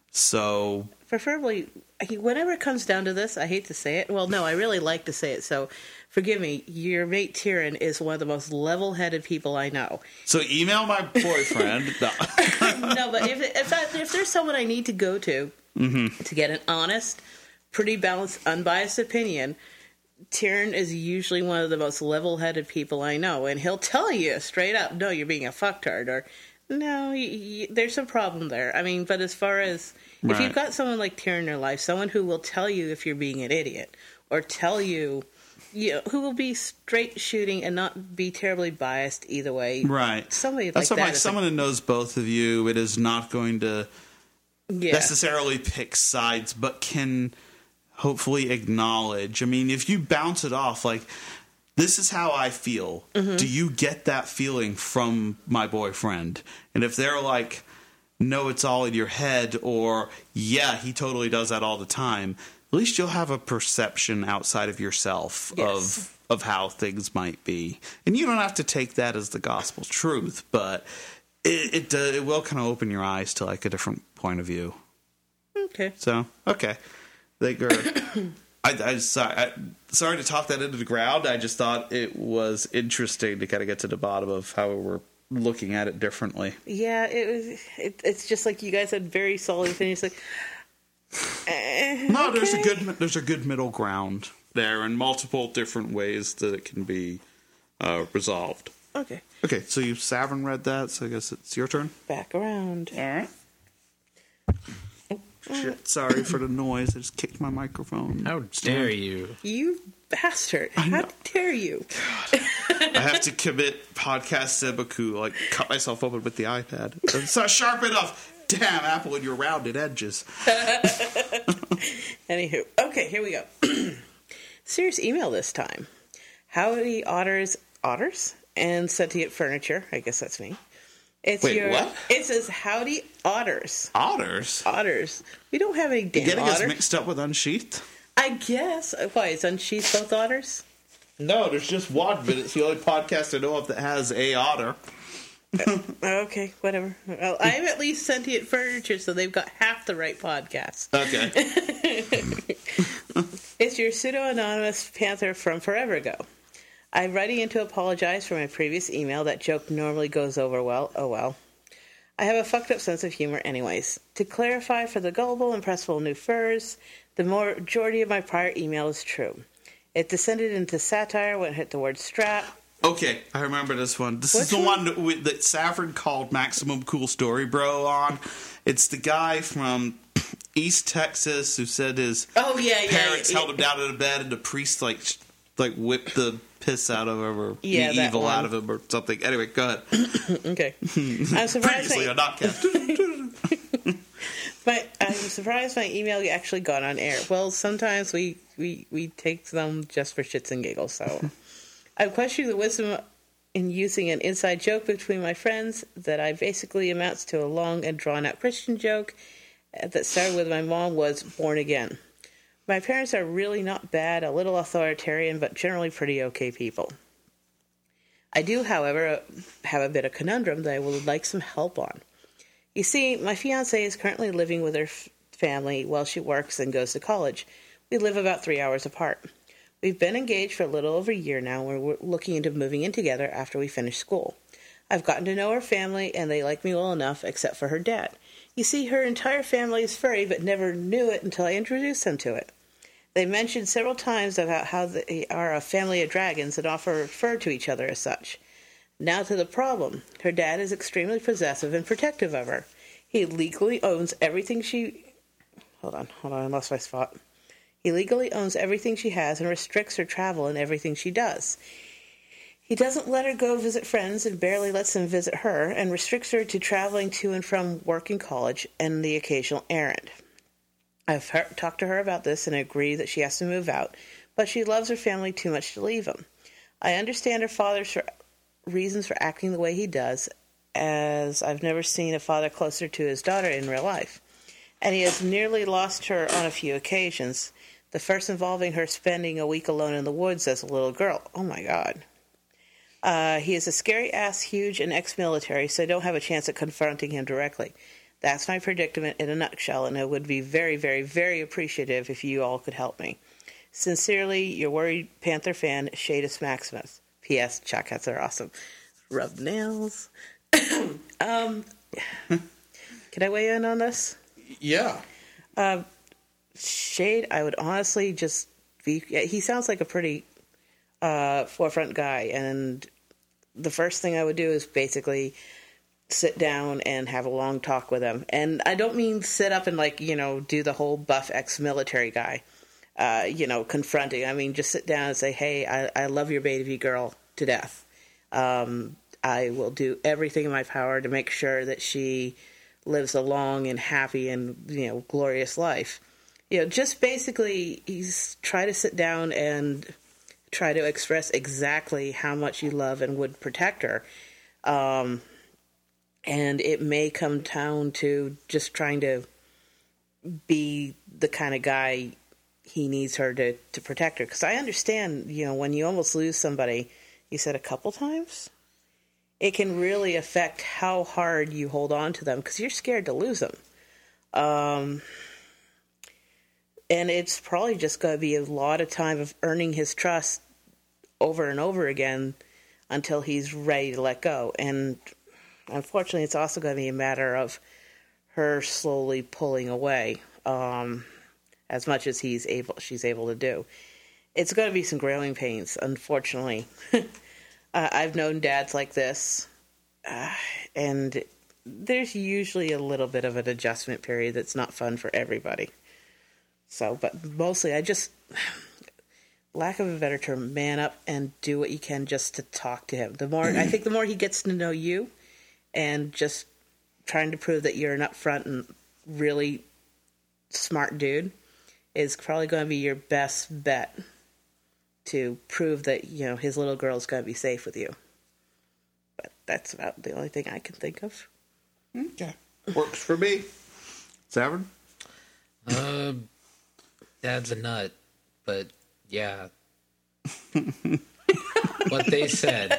So... Preferably, whenever it comes down to this, I hate to say it. Well, no, I really like to say it, so... Forgive me, your mate Tyrion is one of the most level-headed people I know. So email my boyfriend. no. no, but if if, I, if there's someone I need to go to mm-hmm. to get an honest, pretty balanced, unbiased opinion, Tyrion is usually one of the most level-headed people I know, and he'll tell you straight up, "No, you're being a fucktard," or "No, you, you, there's a problem there." I mean, but as far as right. if you've got someone like Tyrion in your life, someone who will tell you if you're being an idiot, or tell you. You know, who will be straight shooting and not be terribly biased either way. Right. Somebody That's like what, that. Like someone that knows both of you. It is not going to yeah. necessarily pick sides, but can hopefully acknowledge. I mean, if you bounce it off, like, this is how I feel. Mm-hmm. Do you get that feeling from my boyfriend? And if they're like, no, it's all in your head, or yeah, he totally does that all the time, at least you'll have a perception outside of yourself yes. of of how things might be. And you don't have to take that as the gospel truth, but it it, uh, it will kind of open your eyes to like a different point of view. Okay. So, okay. They are, I, I, sorry, I, sorry to talk that into the ground. I just thought it was interesting to kind of get to the bottom of how we're looking at it differently. Yeah, it was. It, it's just like you guys had very solid opinions. Like, eh, No, okay. there's a good there's a good middle ground there, and multiple different ways that it can be uh, resolved. Okay, Okay, so you Savin read that, so I guess it's your turn. back around. All right. Shit, sorry for the noise. I just kicked my microphone. How dare you? You bastard! How dare you? I have to commit podcast Sebaku, like cut myself open with the iPad. It's not sharp enough. Damn, Apple and your rounded edges. Anywho, okay, here we go. Serious email this time. Howdy, otters, otters, and sentient furniture. I guess that's me. It's Wait, your. what? It says howdy, otters. Otters? Otters. We don't have any damn Getting us otters. mixed up with Unsheathed? I guess. Why is Unsheathed both otters? No, there's just one, but it's the only podcast I know of that has a otter. Okay, whatever. Well, I'm at least sentient furniture, so they've got half the right podcast. Okay. It's your pseudo-anonymous panther from forever ago. I'm writing in to apologize for my previous email. That joke normally goes over well. Oh well. I have a fucked up sense of humor anyways. To clarify for the gullible and pressful new furs, the majority of my prior email is true. It descended into satire when it hit the word strap. Okay, I remember this one. This is Which the one? one that, we, that Saffron called Maximum Cool Story Bro on. It's the guy from East Texas who said his Oh, yeah, yeah, parents yeah, held him down in a bed and the priest like sh- like whipped the piss out of him or Yeah, the that evil one. out of him or something. Anyway, go ahead. Okay. I'm surprised Previously my, on Notcast. my, I'm surprised my email actually got on air. Well, sometimes we, we, we take them just for shits and giggles, so... I'm questioning the wisdom in using an inside joke between my friends that I basically amounts to a long and drawn-out Christian joke that started with my mom was born again. My parents are really not bad, a little authoritarian, but generally pretty okay people. I do, however, have a bit of conundrum that I would like some help on. You see, my fiancée is currently living with her f- family while she works and goes to college. We live about three hours apart. We've been engaged for a little over a year now, and we're looking into moving in together after we finish school. I've gotten to know her family, and they like me well enough, except for her dad. You see, her entire family is furry, but never knew it until I introduced them to it. They mentioned several times about how they are a family of dragons and often refer to each other as such. Now to the problem. Her dad is extremely possessive and protective of her. He legally owns everything she... Hold on, hold on, I lost my spot. He legally owns everything she has and restricts her travel and everything she does. He doesn't let her go visit friends and barely lets them visit her, and restricts her to traveling to and from work and college and the occasional errand. I've heard, talked to her about this and agree that she has to move out, but she loves her family too much to leave them. I understand her father's for, reasons for acting the way he does, as I've never seen a father closer to his daughter in real life. And he has nearly lost her on a few occasions, the first involving her spending a week alone in the woods as a little girl. Oh, my God. Uh, he is a scary-ass, huge, and ex-military, so I don't have a chance at confronting him directly. That's my predicament in a nutshell, and I would be very, very, very appreciative if you all could help me. Sincerely, your worried Panther fan, Shadus Maximus. P S. Chalk hats are awesome. Rub nails. um, can I weigh in on this? Yeah. Uh, Shade, I would honestly just be... He sounds like a pretty uh, forefront guy, and the first thing I would do is basically sit down and have a long talk with him. And I don't mean sit up and, like, you know, do the whole buff ex-military guy, uh, you know, confronting. I mean, just sit down and say, hey, I, I love your baby girl to death. Um, I will do everything in my power to make sure that she lives a long and happy and, you know, glorious life. You know, just basically, he's try to sit down and try to express exactly how much you love and would protect her. Um, and it may come down to just trying to be the kind of guy he needs her to, to protect her. Because I understand, you know, when you almost lose somebody, you said a couple times, it can really affect how hard you hold on to them because you're scared to lose them. Um, and it's probably just going to be a lot of time of earning his trust over and over again until he's ready to let go. And unfortunately, it's also going to be a matter of her slowly pulling away, um, as much as he's able, she's able to do. It's going to be some growing pains, unfortunately. uh, I've known dads like this, uh, and there's usually a little bit of an adjustment period that's not fun for everybody. So, but mostly, I just, lack of a better term, man up and do what you can just to talk to him. The more, I think the more he gets to know you, and just trying to prove that you're an upfront and really smart dude, is probably going to be your best bet to prove that, you know, his little girl's going to be safe with you. But that's about the only thing I can think of. Okay. Works for me. Savard? Uh, Dad's a nut, but yeah. What they said.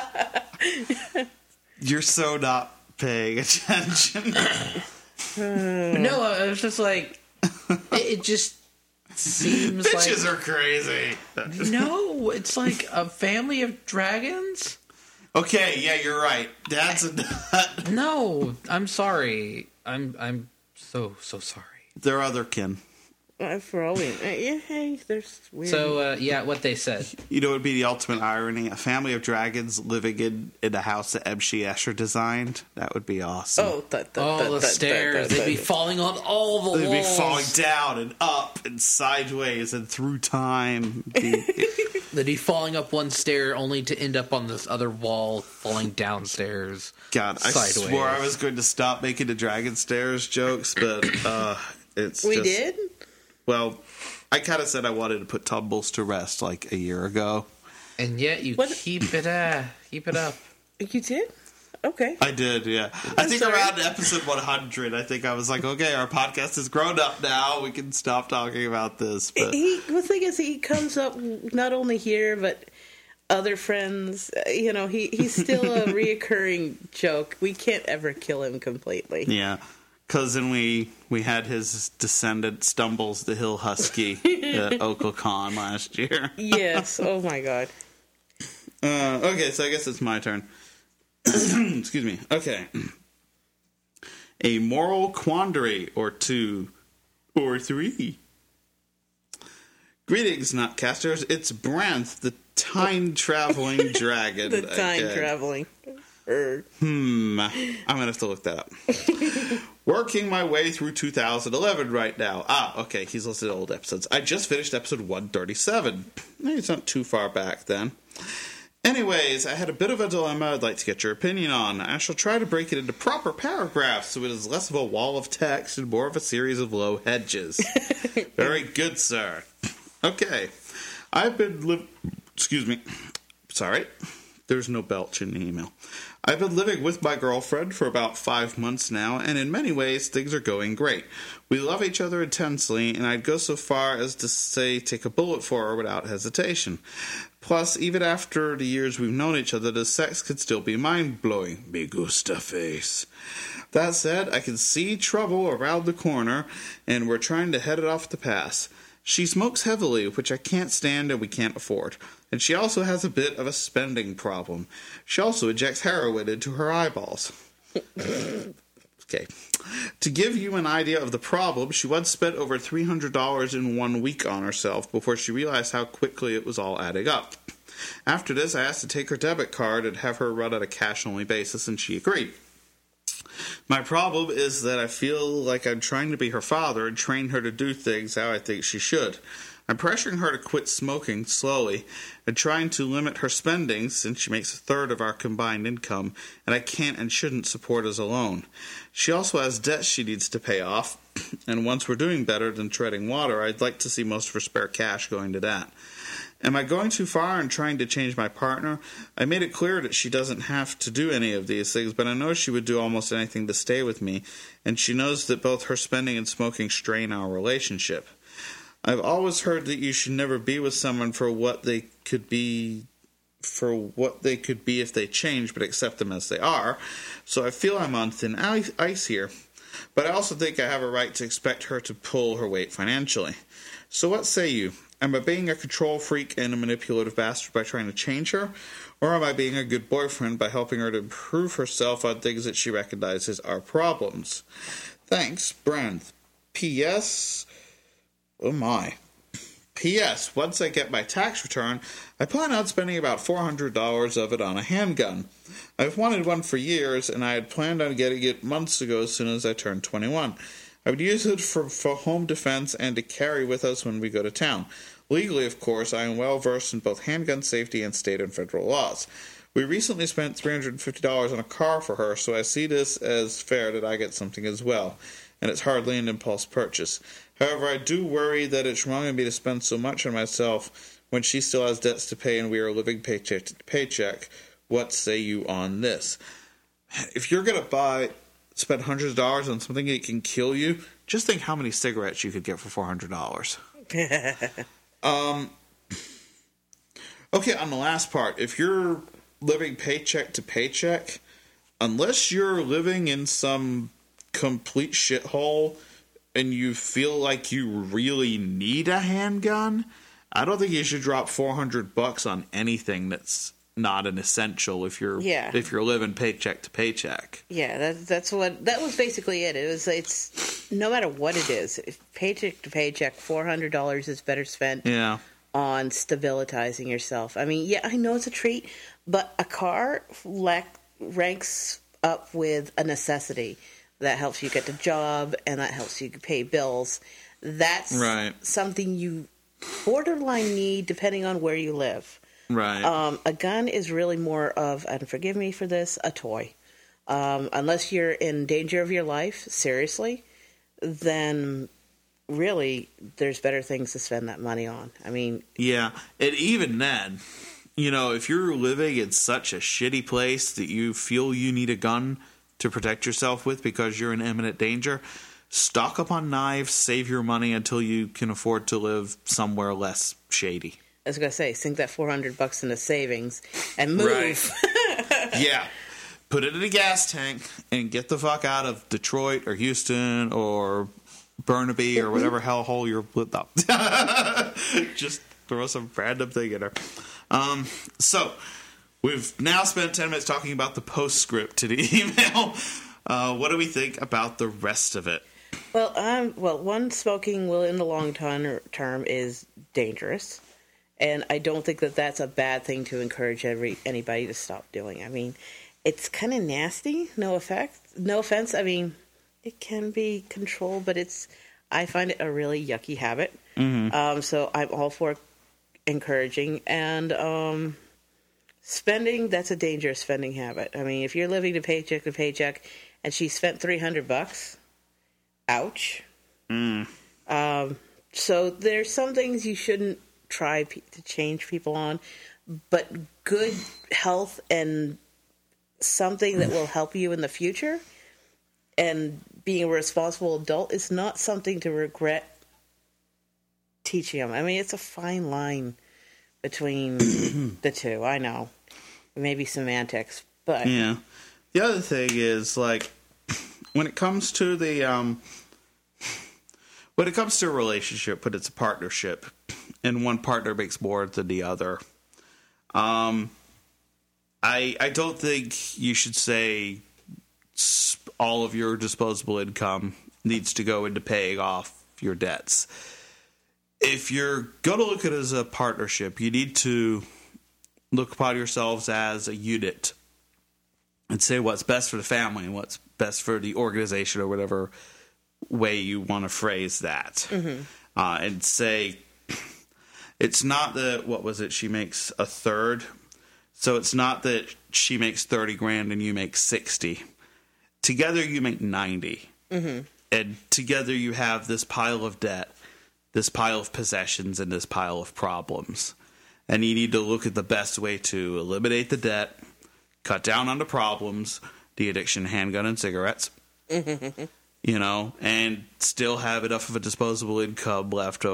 You're so not paying attention. No, I was just like, it, it just seems Bitches like... are crazy. No, it's like a family of dragons? Okay, yeah, you're right. Dad's a nut. No, I'm sorry. I'm I'm so, so sorry. They're otherkin. Uh, for all we, uh, yeah, hey, there's weird. So, uh, yeah, what they said. You know what would be the ultimate irony? A family of dragons living in, in a house that M C Escher designed? That would be awesome. oh, the, the, All the, the the, stairs, the, the, they'd be the- falling on all the They'd walls. be falling down and up and sideways and through time. Be- They'd be falling up one stair only to end up on this other wall, falling downstairs. God, I sideways. swore I was going to stop making the dragon stairs jokes, but uh, it's We just... did? Well, I kind of said I wanted to put Tumbles to rest like a year ago. And yet you What- keep it uh, keep it up. You did? Okay. I did, yeah. I I'm think sorry. around episode one hundred, I think I was like, okay, our podcast has grown up now. We can stop talking about this. But He, the thing is, he comes up not only here, but other friends. Uh, You know, he, he's still a reoccurring joke. We can't ever kill him completely. yeah, because then we, we had his descendant Stumbles the Hill Husky at OkoCon last year. Yes. Oh, my God. Uh, okay, so I guess it's my turn. Excuse me. Okay. A moral quandary or two or three. Greetings, Nutcasters. It's Branth, the time-traveling dragon. The time again. traveling. Er, Hmm. I'm going to have to look that up. Working my way through two thousand eleven right now. Ah, okay. He's listed old episodes. I just finished episode one thirty-seven. Maybe it's not too far back then. Anyways, I had a bit of a dilemma I'd like to get your opinion on. I shall try to break it into proper paragraphs so it is less of a wall of text and more of a series of low hedges. Very good, sir. Okay. I've been li- Excuse me. Sorry. There's no belch in the email. I've been living with my girlfriend for about five months now, and in many ways, things are going great. We love each other intensely, and I'd go so far as to say take a bullet for her without hesitation. Plus, even after the years we've known each other, the sex could still be mind-blowing. Me gusta face. That said, I can see trouble around the corner, and we're trying to head it off the pass. She smokes heavily, which I can't stand and we can't afford. And she also has a bit of a spending problem. She also injects heroin into her eyeballs. Okay. To give you an idea of the problem, she once spent over three hundred dollars in one week on herself before she realized how quickly it was all adding up. After this, I asked to take her debit card and have her run on a cash-only basis, and she agreed. My problem is that I feel like I'm trying to be her father and train her to do things how I think she should. I'm pressuring her to quit smoking slowly and trying to limit her spending since she makes a third of our combined income, and I can't and shouldn't support us alone. She also has debts she needs to pay off, and once we're doing better than treading water, I'd like to see most of her spare cash going to that. Am I going too far in trying to change my partner? I made it clear that she doesn't have to do any of these things, but I know she would do almost anything to stay with me, and she knows that both her spending and smoking strain our relationship. I've always heard that you should never be with someone for what they could be, for what they could be if they change, but accept them as they are. So I feel I'm on thin ice here. But I also think I have a right to expect her to pull her weight financially. So what say you? Am I being a control freak and a manipulative bastard by trying to change her? Or am I being a good boyfriend by helping her to improve herself on things that she recognizes are problems? Thanks, Brand. P S. Oh my. P S. Once I get my tax return, I plan on spending about four hundred dollars of it on a handgun. I've wanted one for years, and I had planned on getting it months ago as soon as I turned twenty-one. I would use it for, for home defense and to carry with us when we go to town. Legally, of course, I am well versed in both handgun safety and state and federal laws. We recently spent three hundred fifty dollars on a car for her, so I see this as fair that I get something as well, and it's hardly an impulse purchase. However, I do worry that it's wrong of me to spend so much on myself when she still has debts to pay and we are living paycheck to paycheck. What say you on this? If you're going to buy, spend hundreds of dollars on something that can kill you, just think how many cigarettes you could get for four hundred dollars. um, okay, on the last part, if you're living paycheck to paycheck, unless you're living in some complete shithole and you feel like you really need a handgun, I don't think you should drop four hundred bucks on anything that's not an essential if you're yeah. if you're living paycheck to paycheck. Yeah, that, that's what that was basically it. It was it's no matter what it is, if paycheck to paycheck, four hundred dollars is better spent Yeah. on stabilizing yourself. I mean, yeah, I know it's a treat, but a car lack, ranks up with a necessity that helps you get the job and that helps you pay bills. That's right. something you borderline need depending on where you live. Right. Um, a gun is really more of, and forgive me for this, a toy. Um, unless you're in danger of your life, seriously, then really there's better things to spend that money on. I mean... Yeah, and even then, you know, if you're living in such a shitty place that you feel you need a gun to protect yourself with because you're in imminent danger, stock up on knives, save your money until you can afford to live somewhere less shady. I was going to say, sink that four hundred bucks into savings and move. Right. Yeah. Put it in a gas tank and get the fuck out of Detroit or Houston or Burnaby or whatever hellhole you're lit up. Just throw some random thing in there. Um, so, we've now spent ten minutes talking about the postscript to the email. Uh, what do we think about the rest of it? Well, um, well, one, smoking will in the long ton- term is dangerous. And I don't think that that's a bad thing to encourage every anybody to stop doing. I mean, it's kind of nasty. No effect. No offense. I mean, it can be controlled, but it's. I find it a really yucky habit. Mm-hmm. Um, so I'm all for encouraging and um, spending. That's a dangerous spending habit. I mean, if you're living to paycheck to paycheck, and she spent three hundred bucks, ouch. Mm. Um, so there's some things you shouldn't try p- to change people on, but good health and something that will help you in the future and being a responsible adult is not something to regret teaching them. I mean, it's a fine line between the two. I know. Maybe semantics, but... Yeah. The other thing is, like, when it comes to the, um... when it comes to a relationship, but it's a partnership, and one partner makes more than the other, um, I I don't think you should say all of your disposable income needs to go into paying off your debts. If you're going to look at it as a partnership, you need to look upon yourselves as a unit and say what's best for the family and what's best for the organization or whatever way you want to phrase that. Mm-hmm. Uh, and say, it's not that, what was it, she makes a third. So it's not that she makes thirty grand and you make sixty. Together you make ninety. Mm-hmm. And together you have this pile of debt, this pile of possessions, and this pile of problems. And you need to look at the best way to eliminate the debt, cut down on the problems, the addiction, handgun, and cigarettes. You know, and still have enough of a disposable income left over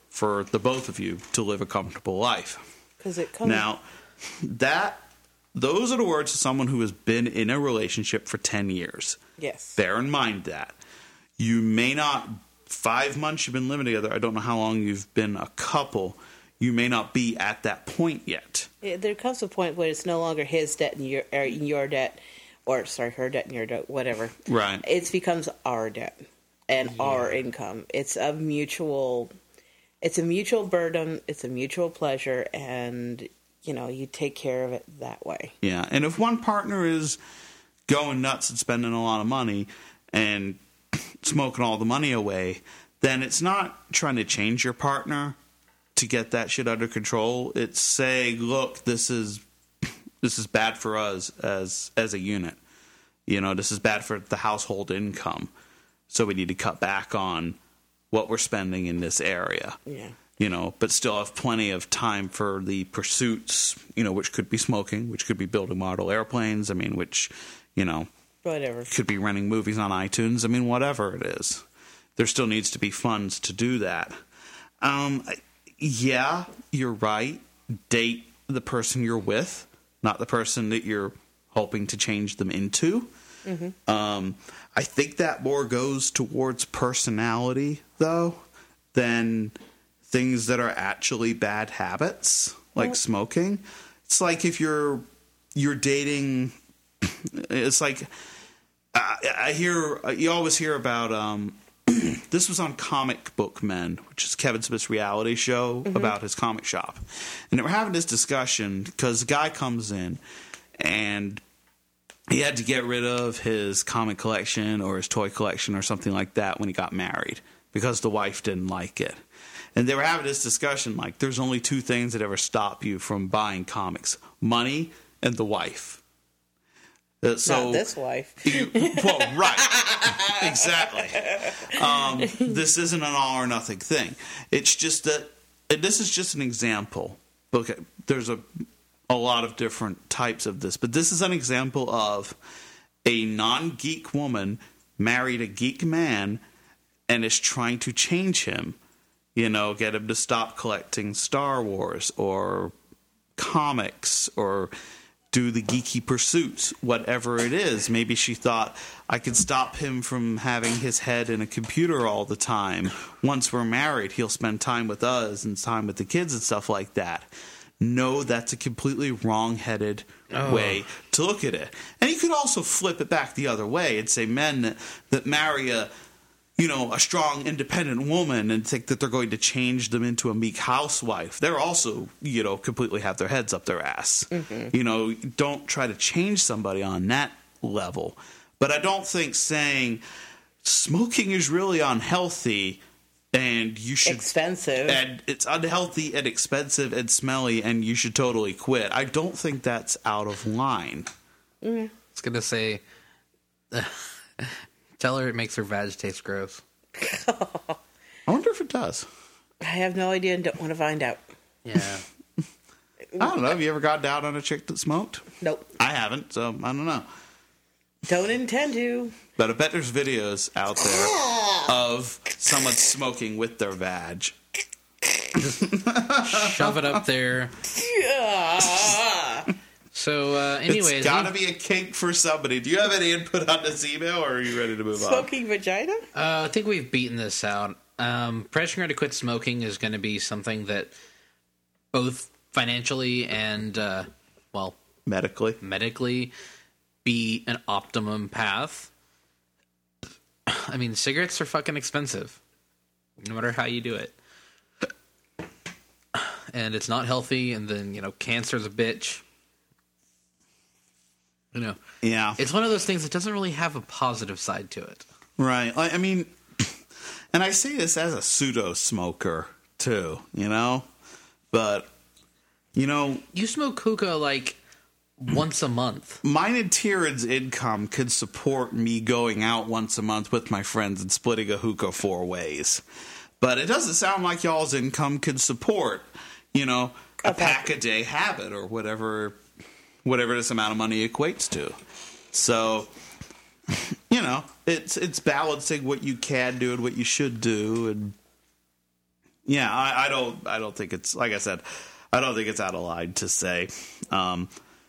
for the both of you to live a comfortable life. Because it comes. Now, that those are the words of someone who has been in a relationship for ten years. Yes. Bear in mind that. You may not, five months you've been living together, I don't know how long you've been a couple, you may not be at that point yet. It, there comes a point where it's no longer his debt and your, or your debt, or sorry, her debt and your debt, whatever. Right. It becomes our debt and yeah. our income. It's a mutual, it's a mutual burden, it's a mutual pleasure, and, you know, you take care of it that way. Yeah, and if one partner is going nuts and spending a lot of money and smoking all the money away, then it's not trying to change your partner to get that shit under control. It's saying, look, this is this is bad for us as as a unit. You know, this is bad for the household income. So we need to cut back on what we're spending in this area. Yeah. You know, but still have plenty of time for the pursuits, you know, which could be smoking, which could be building model airplanes. I mean, which, you know, whatever. Could be renting movies on iTunes. I mean, whatever it is. There still needs to be funds to do that. Um, yeah, you're right. Date the person you're with, not the person that you're hoping to change them into. Mm-hmm. Um, I think that more goes towards personality, though, than things that are actually bad habits, like well, smoking. It's like if you're you're dating... It's like I, I hear you always hear about. Um, this was on Comic Book Men, which is Kevin Smith's reality show mm-hmm. about his comic shop, and they were having this discussion because the guy comes in and he had to get rid of his comic collection or his toy collection or something like that when he got married because the wife didn't like it. And they were having this discussion like there's only two things that ever stop you from buying comics: money and the wife. Uh, so, Not this wife. You, well, right. Exactly. Um, this isn't an all or nothing thing. It's just that, and this is just an example. Okay, there's a a lot of different types of this, but this is an example of a non-geek woman married a geek man and is trying to change him. You know, get him to stop collecting Star Wars or comics or do the geeky pursuits, whatever it is. Maybe she thought, I can stop him from having his head in a computer all the time. Once we're married, he'll spend time with us and time with the kids and stuff like that. No, that's a completely wrong-headed oh. way to look at it. And you could also flip it back the other way and say men that, that marry a, you know, a strong, independent woman and think that they're going to change them into a meek housewife. They're also, you know, completely have their heads up their ass. Mm-hmm. You know, don't try to change somebody on that level. But I don't think saying smoking is really unhealthy and you should... Expensive. And it's unhealthy and expensive and smelly and you should totally quit. I don't think that's out of line. Mm-hmm. I was going to say... Tell her it makes her vag taste gross. I wonder if it does. I have no idea and don't want to find out. Yeah. I don't know. Have you ever got down on a chick that smoked? Nope. I haven't, so I don't know. Don't intend to. But I bet there's videos out there of someone smoking with their vag. Just shove it up there. Yeah. So, uh, anyways... It's gotta be a kink for somebody. Do you have any input on this email, or are you ready to move Smoking on? Smoking vagina? Uh, I think we've beaten this out. Um, pressuring her to quit smoking is going to be something that both financially and, uh, well... Medically. Medically be an optimum path. I mean, cigarettes are fucking expensive. No matter how you do it. And it's not healthy, and then, you know, cancer's a bitch. You know, yeah, it's one of those things that doesn't really have a positive side to it. Right. I, I mean, and I say this as a pseudo smoker too, you know, but you know, you smoke hookah like once a month. Mine and Tieran's income could support me going out once a month with my friends and splitting a hookah four ways, but it doesn't sound like y'all's income could support, you know, a, a pack, pack a day habit or whatever. Whatever this amount of money equates to. So, you know, it's it's balancing what you can do and what you should do. And Yeah, I, I don't. I don't think it's like I said. I don't think it's out of line to say, um,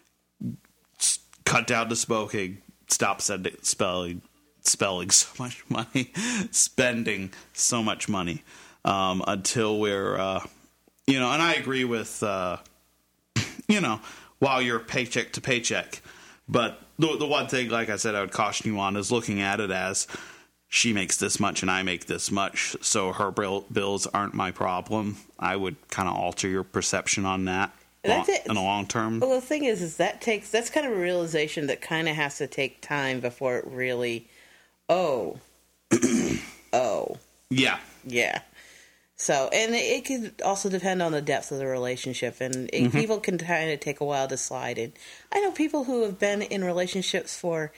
s- cut down to smoking. Stop sending, spelling, spelling so much money, spending so much money um, until we're, uh, you know. And I agree with, uh, you know, while you're paycheck to paycheck. But the the one thing, like I said, I would caution you on is looking at it as, she makes this much and I make this much, so her bill, bills aren't my problem. I would kind of alter your perception on that long, in the long term. Well, the thing is, is that takes that's kind of a realization that kind of has to take time before it really, oh, oh, Yeah. yeah. So, and it, it could also depend on the depth of the relationship, and it, Mm-hmm. people can kind of take a while to slide in. I know people who have been in relationships for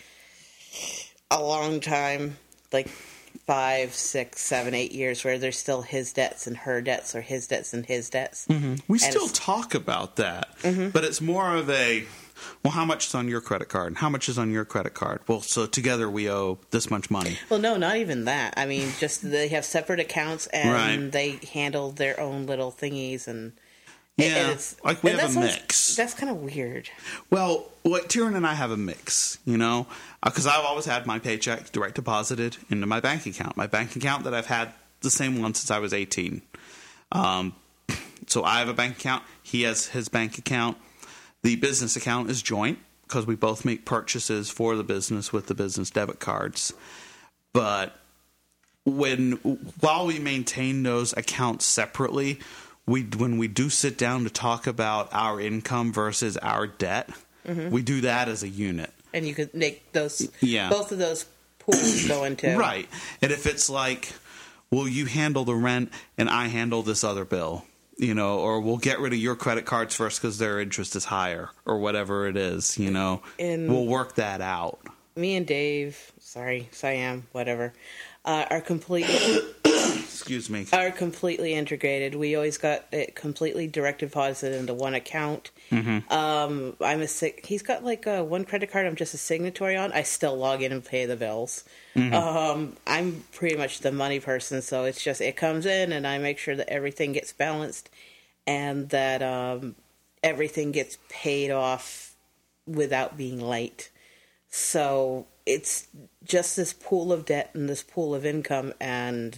a long time, like five, six, seven, eight years, where there's still his debts and her debts, or his debts and his debts. We And still it's- talk about that, but it's more of a, well, how much is on your credit card? And how much is on your credit card? Well, so together we owe this much money. Well, no, not even that. I mean, just they have separate accounts and Right. they handle their own little thingies, and Yeah, and it's, like we and have a that's what's- mix. That's kind of weird. Well, what Tyrion and I have a mix, you know, because I've always had my paycheck direct deposited into my bank account, my bank account that I've had the same one since I was eighteen. Um, so I have a bank account. He has his bank account. The business account is joint because we both make purchases for the business with the business debit cards. But when while we maintain those accounts separately, we when we do sit down to talk about our income versus our debt, we do that as a unit. And you could make those, Yeah. both of those pools go into Right. And if it's like, well, you handle the rent and I handle this other bill, you know, or we'll get rid of your credit cards first because their interest is higher or whatever it is, you know, And- we'll work that out. Me and Dave, sorry, Siam, whatever, uh, are completely Excuse me. are completely integrated. We always got it completely direct deposited into one account. Mm-hmm. Um, I'm a sig- he's got like a, one credit card I'm just a signatory on. I still log in and pay the bills. Mm-hmm. Um, I'm pretty much the money person, so it's just it comes in and I make sure that everything gets balanced and that um, everything gets paid off without being late. So it's just this pool of debt and this pool of income, and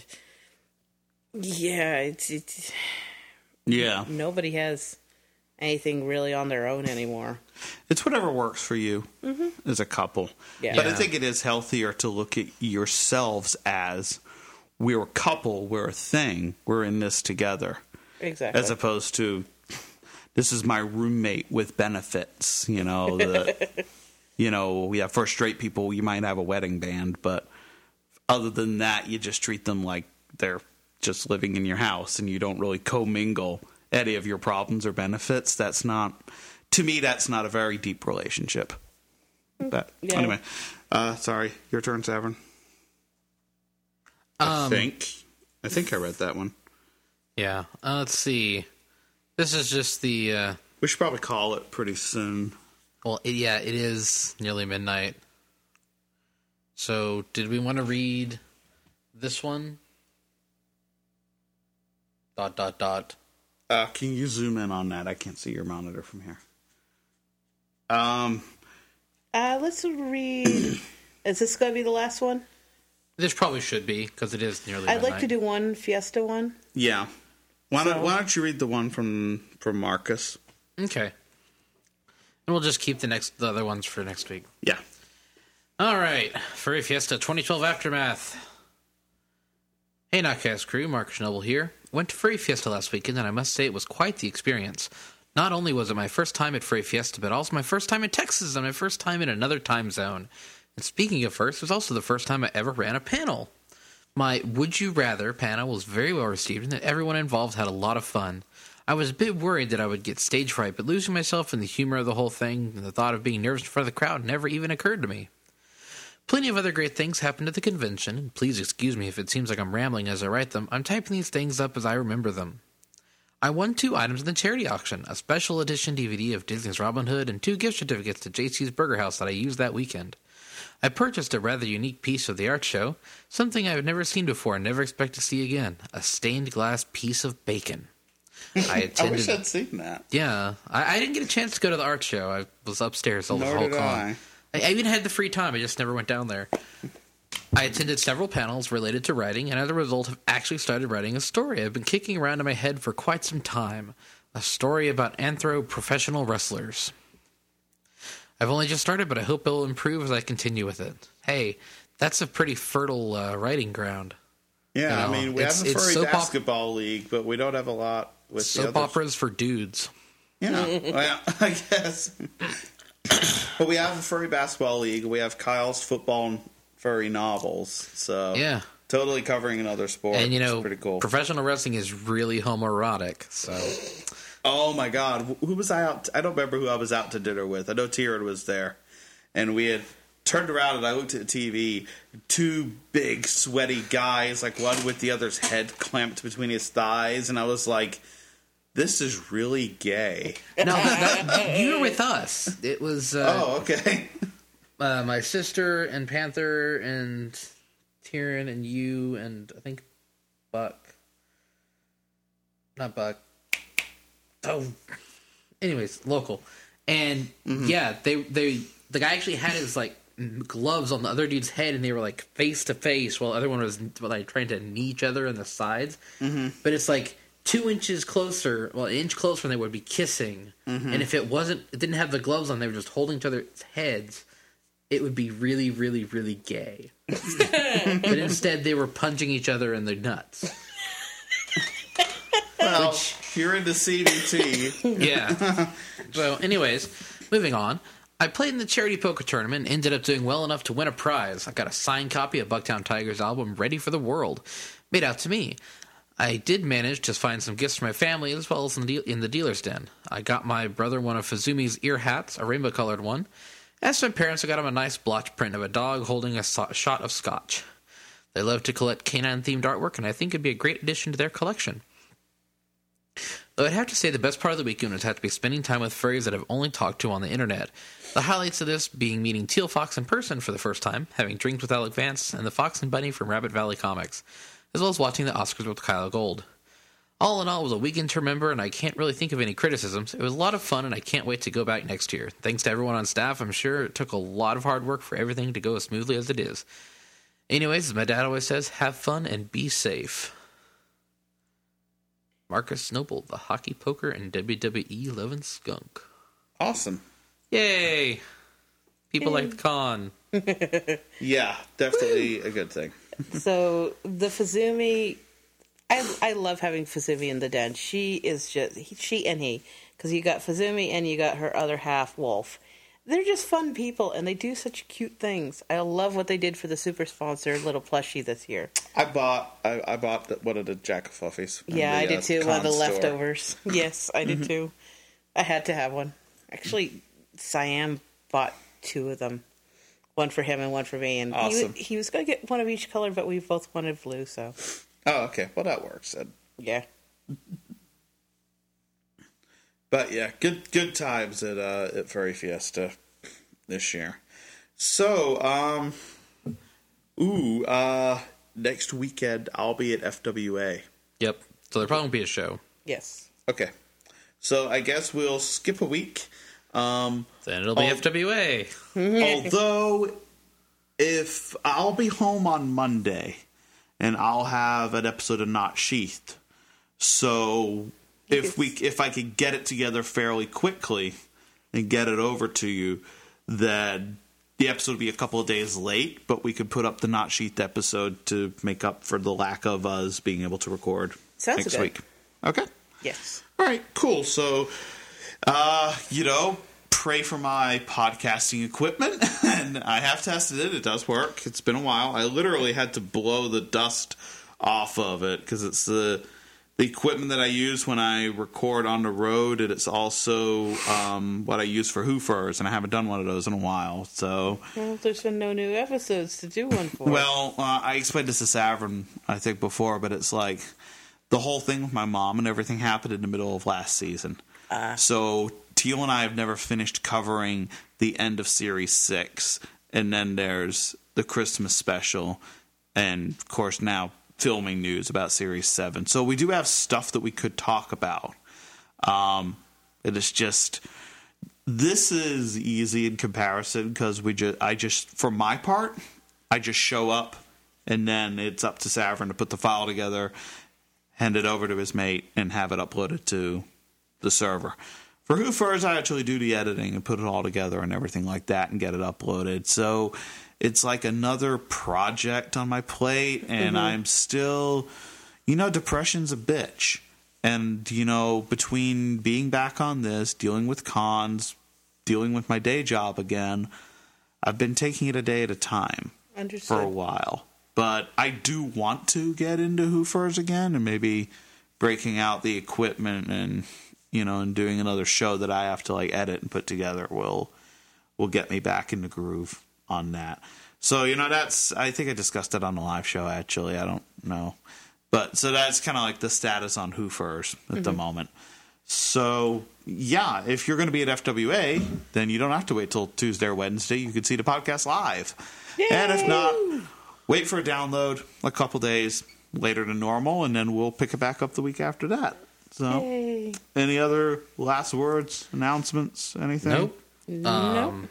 yeah, it's, it's Yeah. nobody has anything really on their own anymore. It's whatever works for you as a couple. Yeah. But I Yeah. think it is healthier to look at yourselves as we're a couple, we're a thing, we're in this together. Exactly. As opposed to, this is my roommate with benefits, you know. The, you know, yeah, for straight people, you might have a wedding band, but other than that, you just treat them like they're just living in your house and you don't really commingle any of your problems or benefits. That's not, to me, that's not a very deep relationship. But Yeah. anyway, uh, sorry, your turn, Severn. I Um, think. I think I read that one. Yeah. Uh, let's see. This is just the. Uh, We should probably call it pretty soon. well, it, yeah, it is nearly midnight. So, did we want to read this one? Dot dot dot. Uh, can you zoom in on that? I can't see your monitor from here. Um, uh, let's read. Is this going to be the last one? This probably should be because it is nearly. I'd midnight. like to do one Fiesta one. yeah. Why don't So- Why don't you read the one from from Marcus? Okay. And we'll just keep the next the other ones for next week. Yeah. All right, Furry Fiesta twenty twelve Aftermath. Hey, Notcast crew, Mark Schnobel here. Went to Furry Fiesta last weekend, and I must say it was quite the experience. Not only was it my first time at Furry Fiesta, but also my first time in Texas and my first time in another time zone. And speaking of first, it was also the first time I ever ran a panel. My Would You Rather panel was very well received, and that everyone involved had a lot of fun. I was a bit worried that I would get stage fright, but losing myself in the humor of the whole thing and the thought of being nervous in front of the crowd never even occurred to me. Plenty of other great things happened at the convention, and please excuse me if it seems like I'm rambling as I write them. I'm typing these things up as I remember them. I won two items in the charity auction, a special edition D V D of Disney's Robin Hood and two gift certificates to J C's Burger House that I used that weekend. I purchased a rather unique piece of the art show, something I've never seen before and never expect to see again, a stained glass piece of bacon. I attended. I wish I'd seen that. Yeah, I, I didn't get a chance to go to the art show. I was upstairs all the Nor whole did con. I. I. I even had the free time. I just never went down there. I attended several panels related to writing, and as a result, have actually started writing a story I've been kicking around in my head for quite some time. A story about anthro-professional wrestlers. I've only just started, but I hope it'll improve as I continue with it. Hey, that's a pretty fertile uh, writing ground. Yeah, You know, I mean, we it's- have a it's furry soap op- basketball league, but we don't have a lot with the Soap others. operas for dudes. Yeah, well, I guess. But we have a furry basketball league. We have Kyle's football and furry novels. So Yeah. totally covering another sport. And, you know, It's pretty cool. professional wrestling is really homoerotic, so... Oh my God, who was I out? I don't remember who I was out to dinner with. I know Tieran was there, and we had turned around and I looked at the T V. Two big sweaty guys, like one with the other's head clamped between his thighs, and I was like, "This is really gay." No, that, that- you were with us. It was uh, Oh, okay. uh, my sister and Panther and Tyrion and you and I think Buck. Not Buck. Oh, anyways, local, and yeah, they they the guy actually had his like gloves on the other dude's head, and they were like face to face, while the other one was like trying to knee each other in the sides. Mm-hmm. But it's like two inches closer, well, an inch closer, and they would be kissing. Mm-hmm. And if it wasn't, it didn't have the gloves on, they were just holding each other's heads. It would be really, really, really gay. But instead, they were punching each other in the nuts. Well, if you're into C B T. Yeah. So, anyways, moving on. I played in the charity poker tournament and ended up doing well enough to win a prize. I got a signed copy of Bucktown Tigers' album, Ready for the World, made out to me. I did manage to find some gifts for my family as well as in the, de- in the dealer's den. I got my brother one of Fuzumi's ear hats, a rainbow-colored one. As for my parents, I got them a nice blotch print of a dog holding a so- shot of scotch. They love to collect canine-themed artwork, and I think it'd be a great addition to their collection. Though I'd have to say the best part of the weekend would have to be spending time with furries that I've only talked to on the internet. The highlights of this being meeting Teal Fox in person for the first time, having drinks with Alec Vance, and the Fox and Bunny from Rabbit Valley Comics, as well as watching the Oscars with Kyle Gold. All in all, it was a weekend to remember, and I can't really think of any criticisms. It was a lot of fun, and I can't wait to go back next year. Thanks to everyone on staff, I'm sure it took a lot of hard work for everything to go as smoothly as it is. Anyways, as my dad always says, have fun and be safe. Marcus Noble, the hockey poker and W W E loving skunk. Awesome. Yay! People like the con. Yeah, definitely a good thing. So the Fuzumi, I I love having Fuzumi in the den. She is just he, she and he, because you got Fuzumi and you got her other half Wolf. They're just fun people, and they do such cute things. I love what they did for the super sponsor little plushie this year. I bought I, I bought the, one of the Jack of Fluffies. in Yeah, the, I did uh, too. One of the con store. leftovers. Yes, I did too. I had to have one. Actually, Siam bought two of them. One for him and one for me. And Awesome. he, he was going to get one of each color, but we both wanted blue, so Oh, okay. Well, that works then. yeah. But yeah, good good times at uh, at Furry Fiesta this year. So, um, ooh, uh, next weekend I'll be at F W A. Yep. So there probably won't be a show. Yes. Okay, so I guess we'll skip a week. Um, Then it'll be Oh. F W A. although, if I'll be home on Monday, and I'll have an episode of Not Sheathed, so if we if I could get it together fairly quickly and get it over to you, then the episode would be a couple of days late, but we could put up the Not Sheathed episode to make up for the lack of us being able to record Sounds next good. week. Okay. Yes. All right, cool. So, uh, you know, pray for my podcasting equipment, and I have tested it. It does work. It's been a while. I literally had to blow the dust off of it because it's the the equipment that I use when I record on the road, and it's also um, what I use for hoofers, and I haven't done one of those in a while. So, Well, there's been no new episodes to do one for. well, uh, I explained this to Savrin, I think, before, but it's like the whole thing with my mom and everything happened in the middle of last season. Uh. So Teal and I have never finished covering the end of Series six. and then there's the Christmas special, and of course now filming news about Series seven. So we do have stuff that we could talk about. Um, it is just, this is easy in comparison because we just, I just, for my part, I just show up and then it's up to Savern to put the file together, hand it over to his mate, and have it uploaded to the server. For Who Furs, I actually do the editing and put it all together and everything like that and get it uploaded. So it's like another project on my plate, and mm-hmm. I'm still, you know, depression's a bitch. And, you know, between being back on this, dealing with cons, dealing with my day job again, I've been taking it a day at a time. Understood. For a while. But I do want to get into Who Furs again, and maybe breaking out the equipment and, you know, and doing another show that I have to like edit and put together will will get me back in the groove on that. So, you know, that's, I think I discussed it on the live show, actually. I don't know. But so that's kind of like the status on Who Furs at mm-hmm. the moment. So, yeah, if you're going to be at F W A, then you don't have to wait till Tuesday or Wednesday. You can see the podcast live. Yay! And if not, wait for a download a couple days later than normal, and then we'll pick it back up the week after that. So, Yay. Any other last words, announcements, anything? Nope. Nope. Um,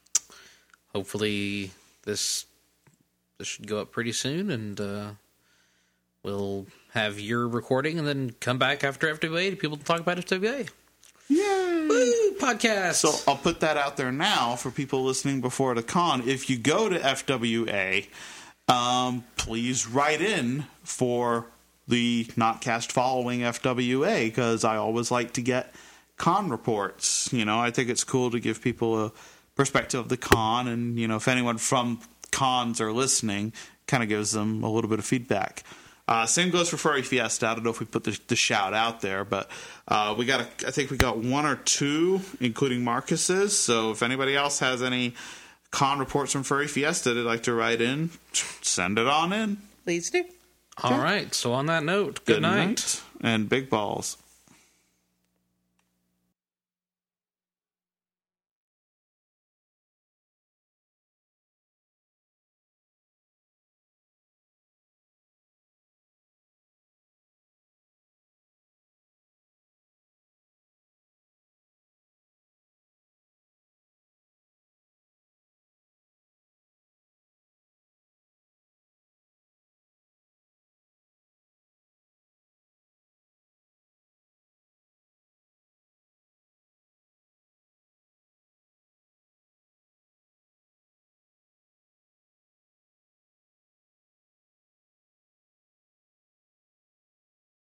hopefully this this should go up pretty soon, and uh, we'll have your recording, and then come back after F W A to people to talk about F W A. Yay! Woo! Podcast. So I'll put that out there now for people listening before the con. If you go to F W A, um, please write in for the Notcast following F W A, because I always like to get con reports. You know, I think it's cool to give people a perspective of the con, and, you know, if anyone from cons are listening, kind of gives them a little bit of feedback. Uh, same goes for Furry Fiesta. I don't know if we put the, the shout out there, but uh, we got, a, I think we got one or two, including Marcus's. So if anybody else has any con reports from Furry Fiesta they'd like to write in, send it on in. Please do. All right. So on that note, good, good night. night and big balls.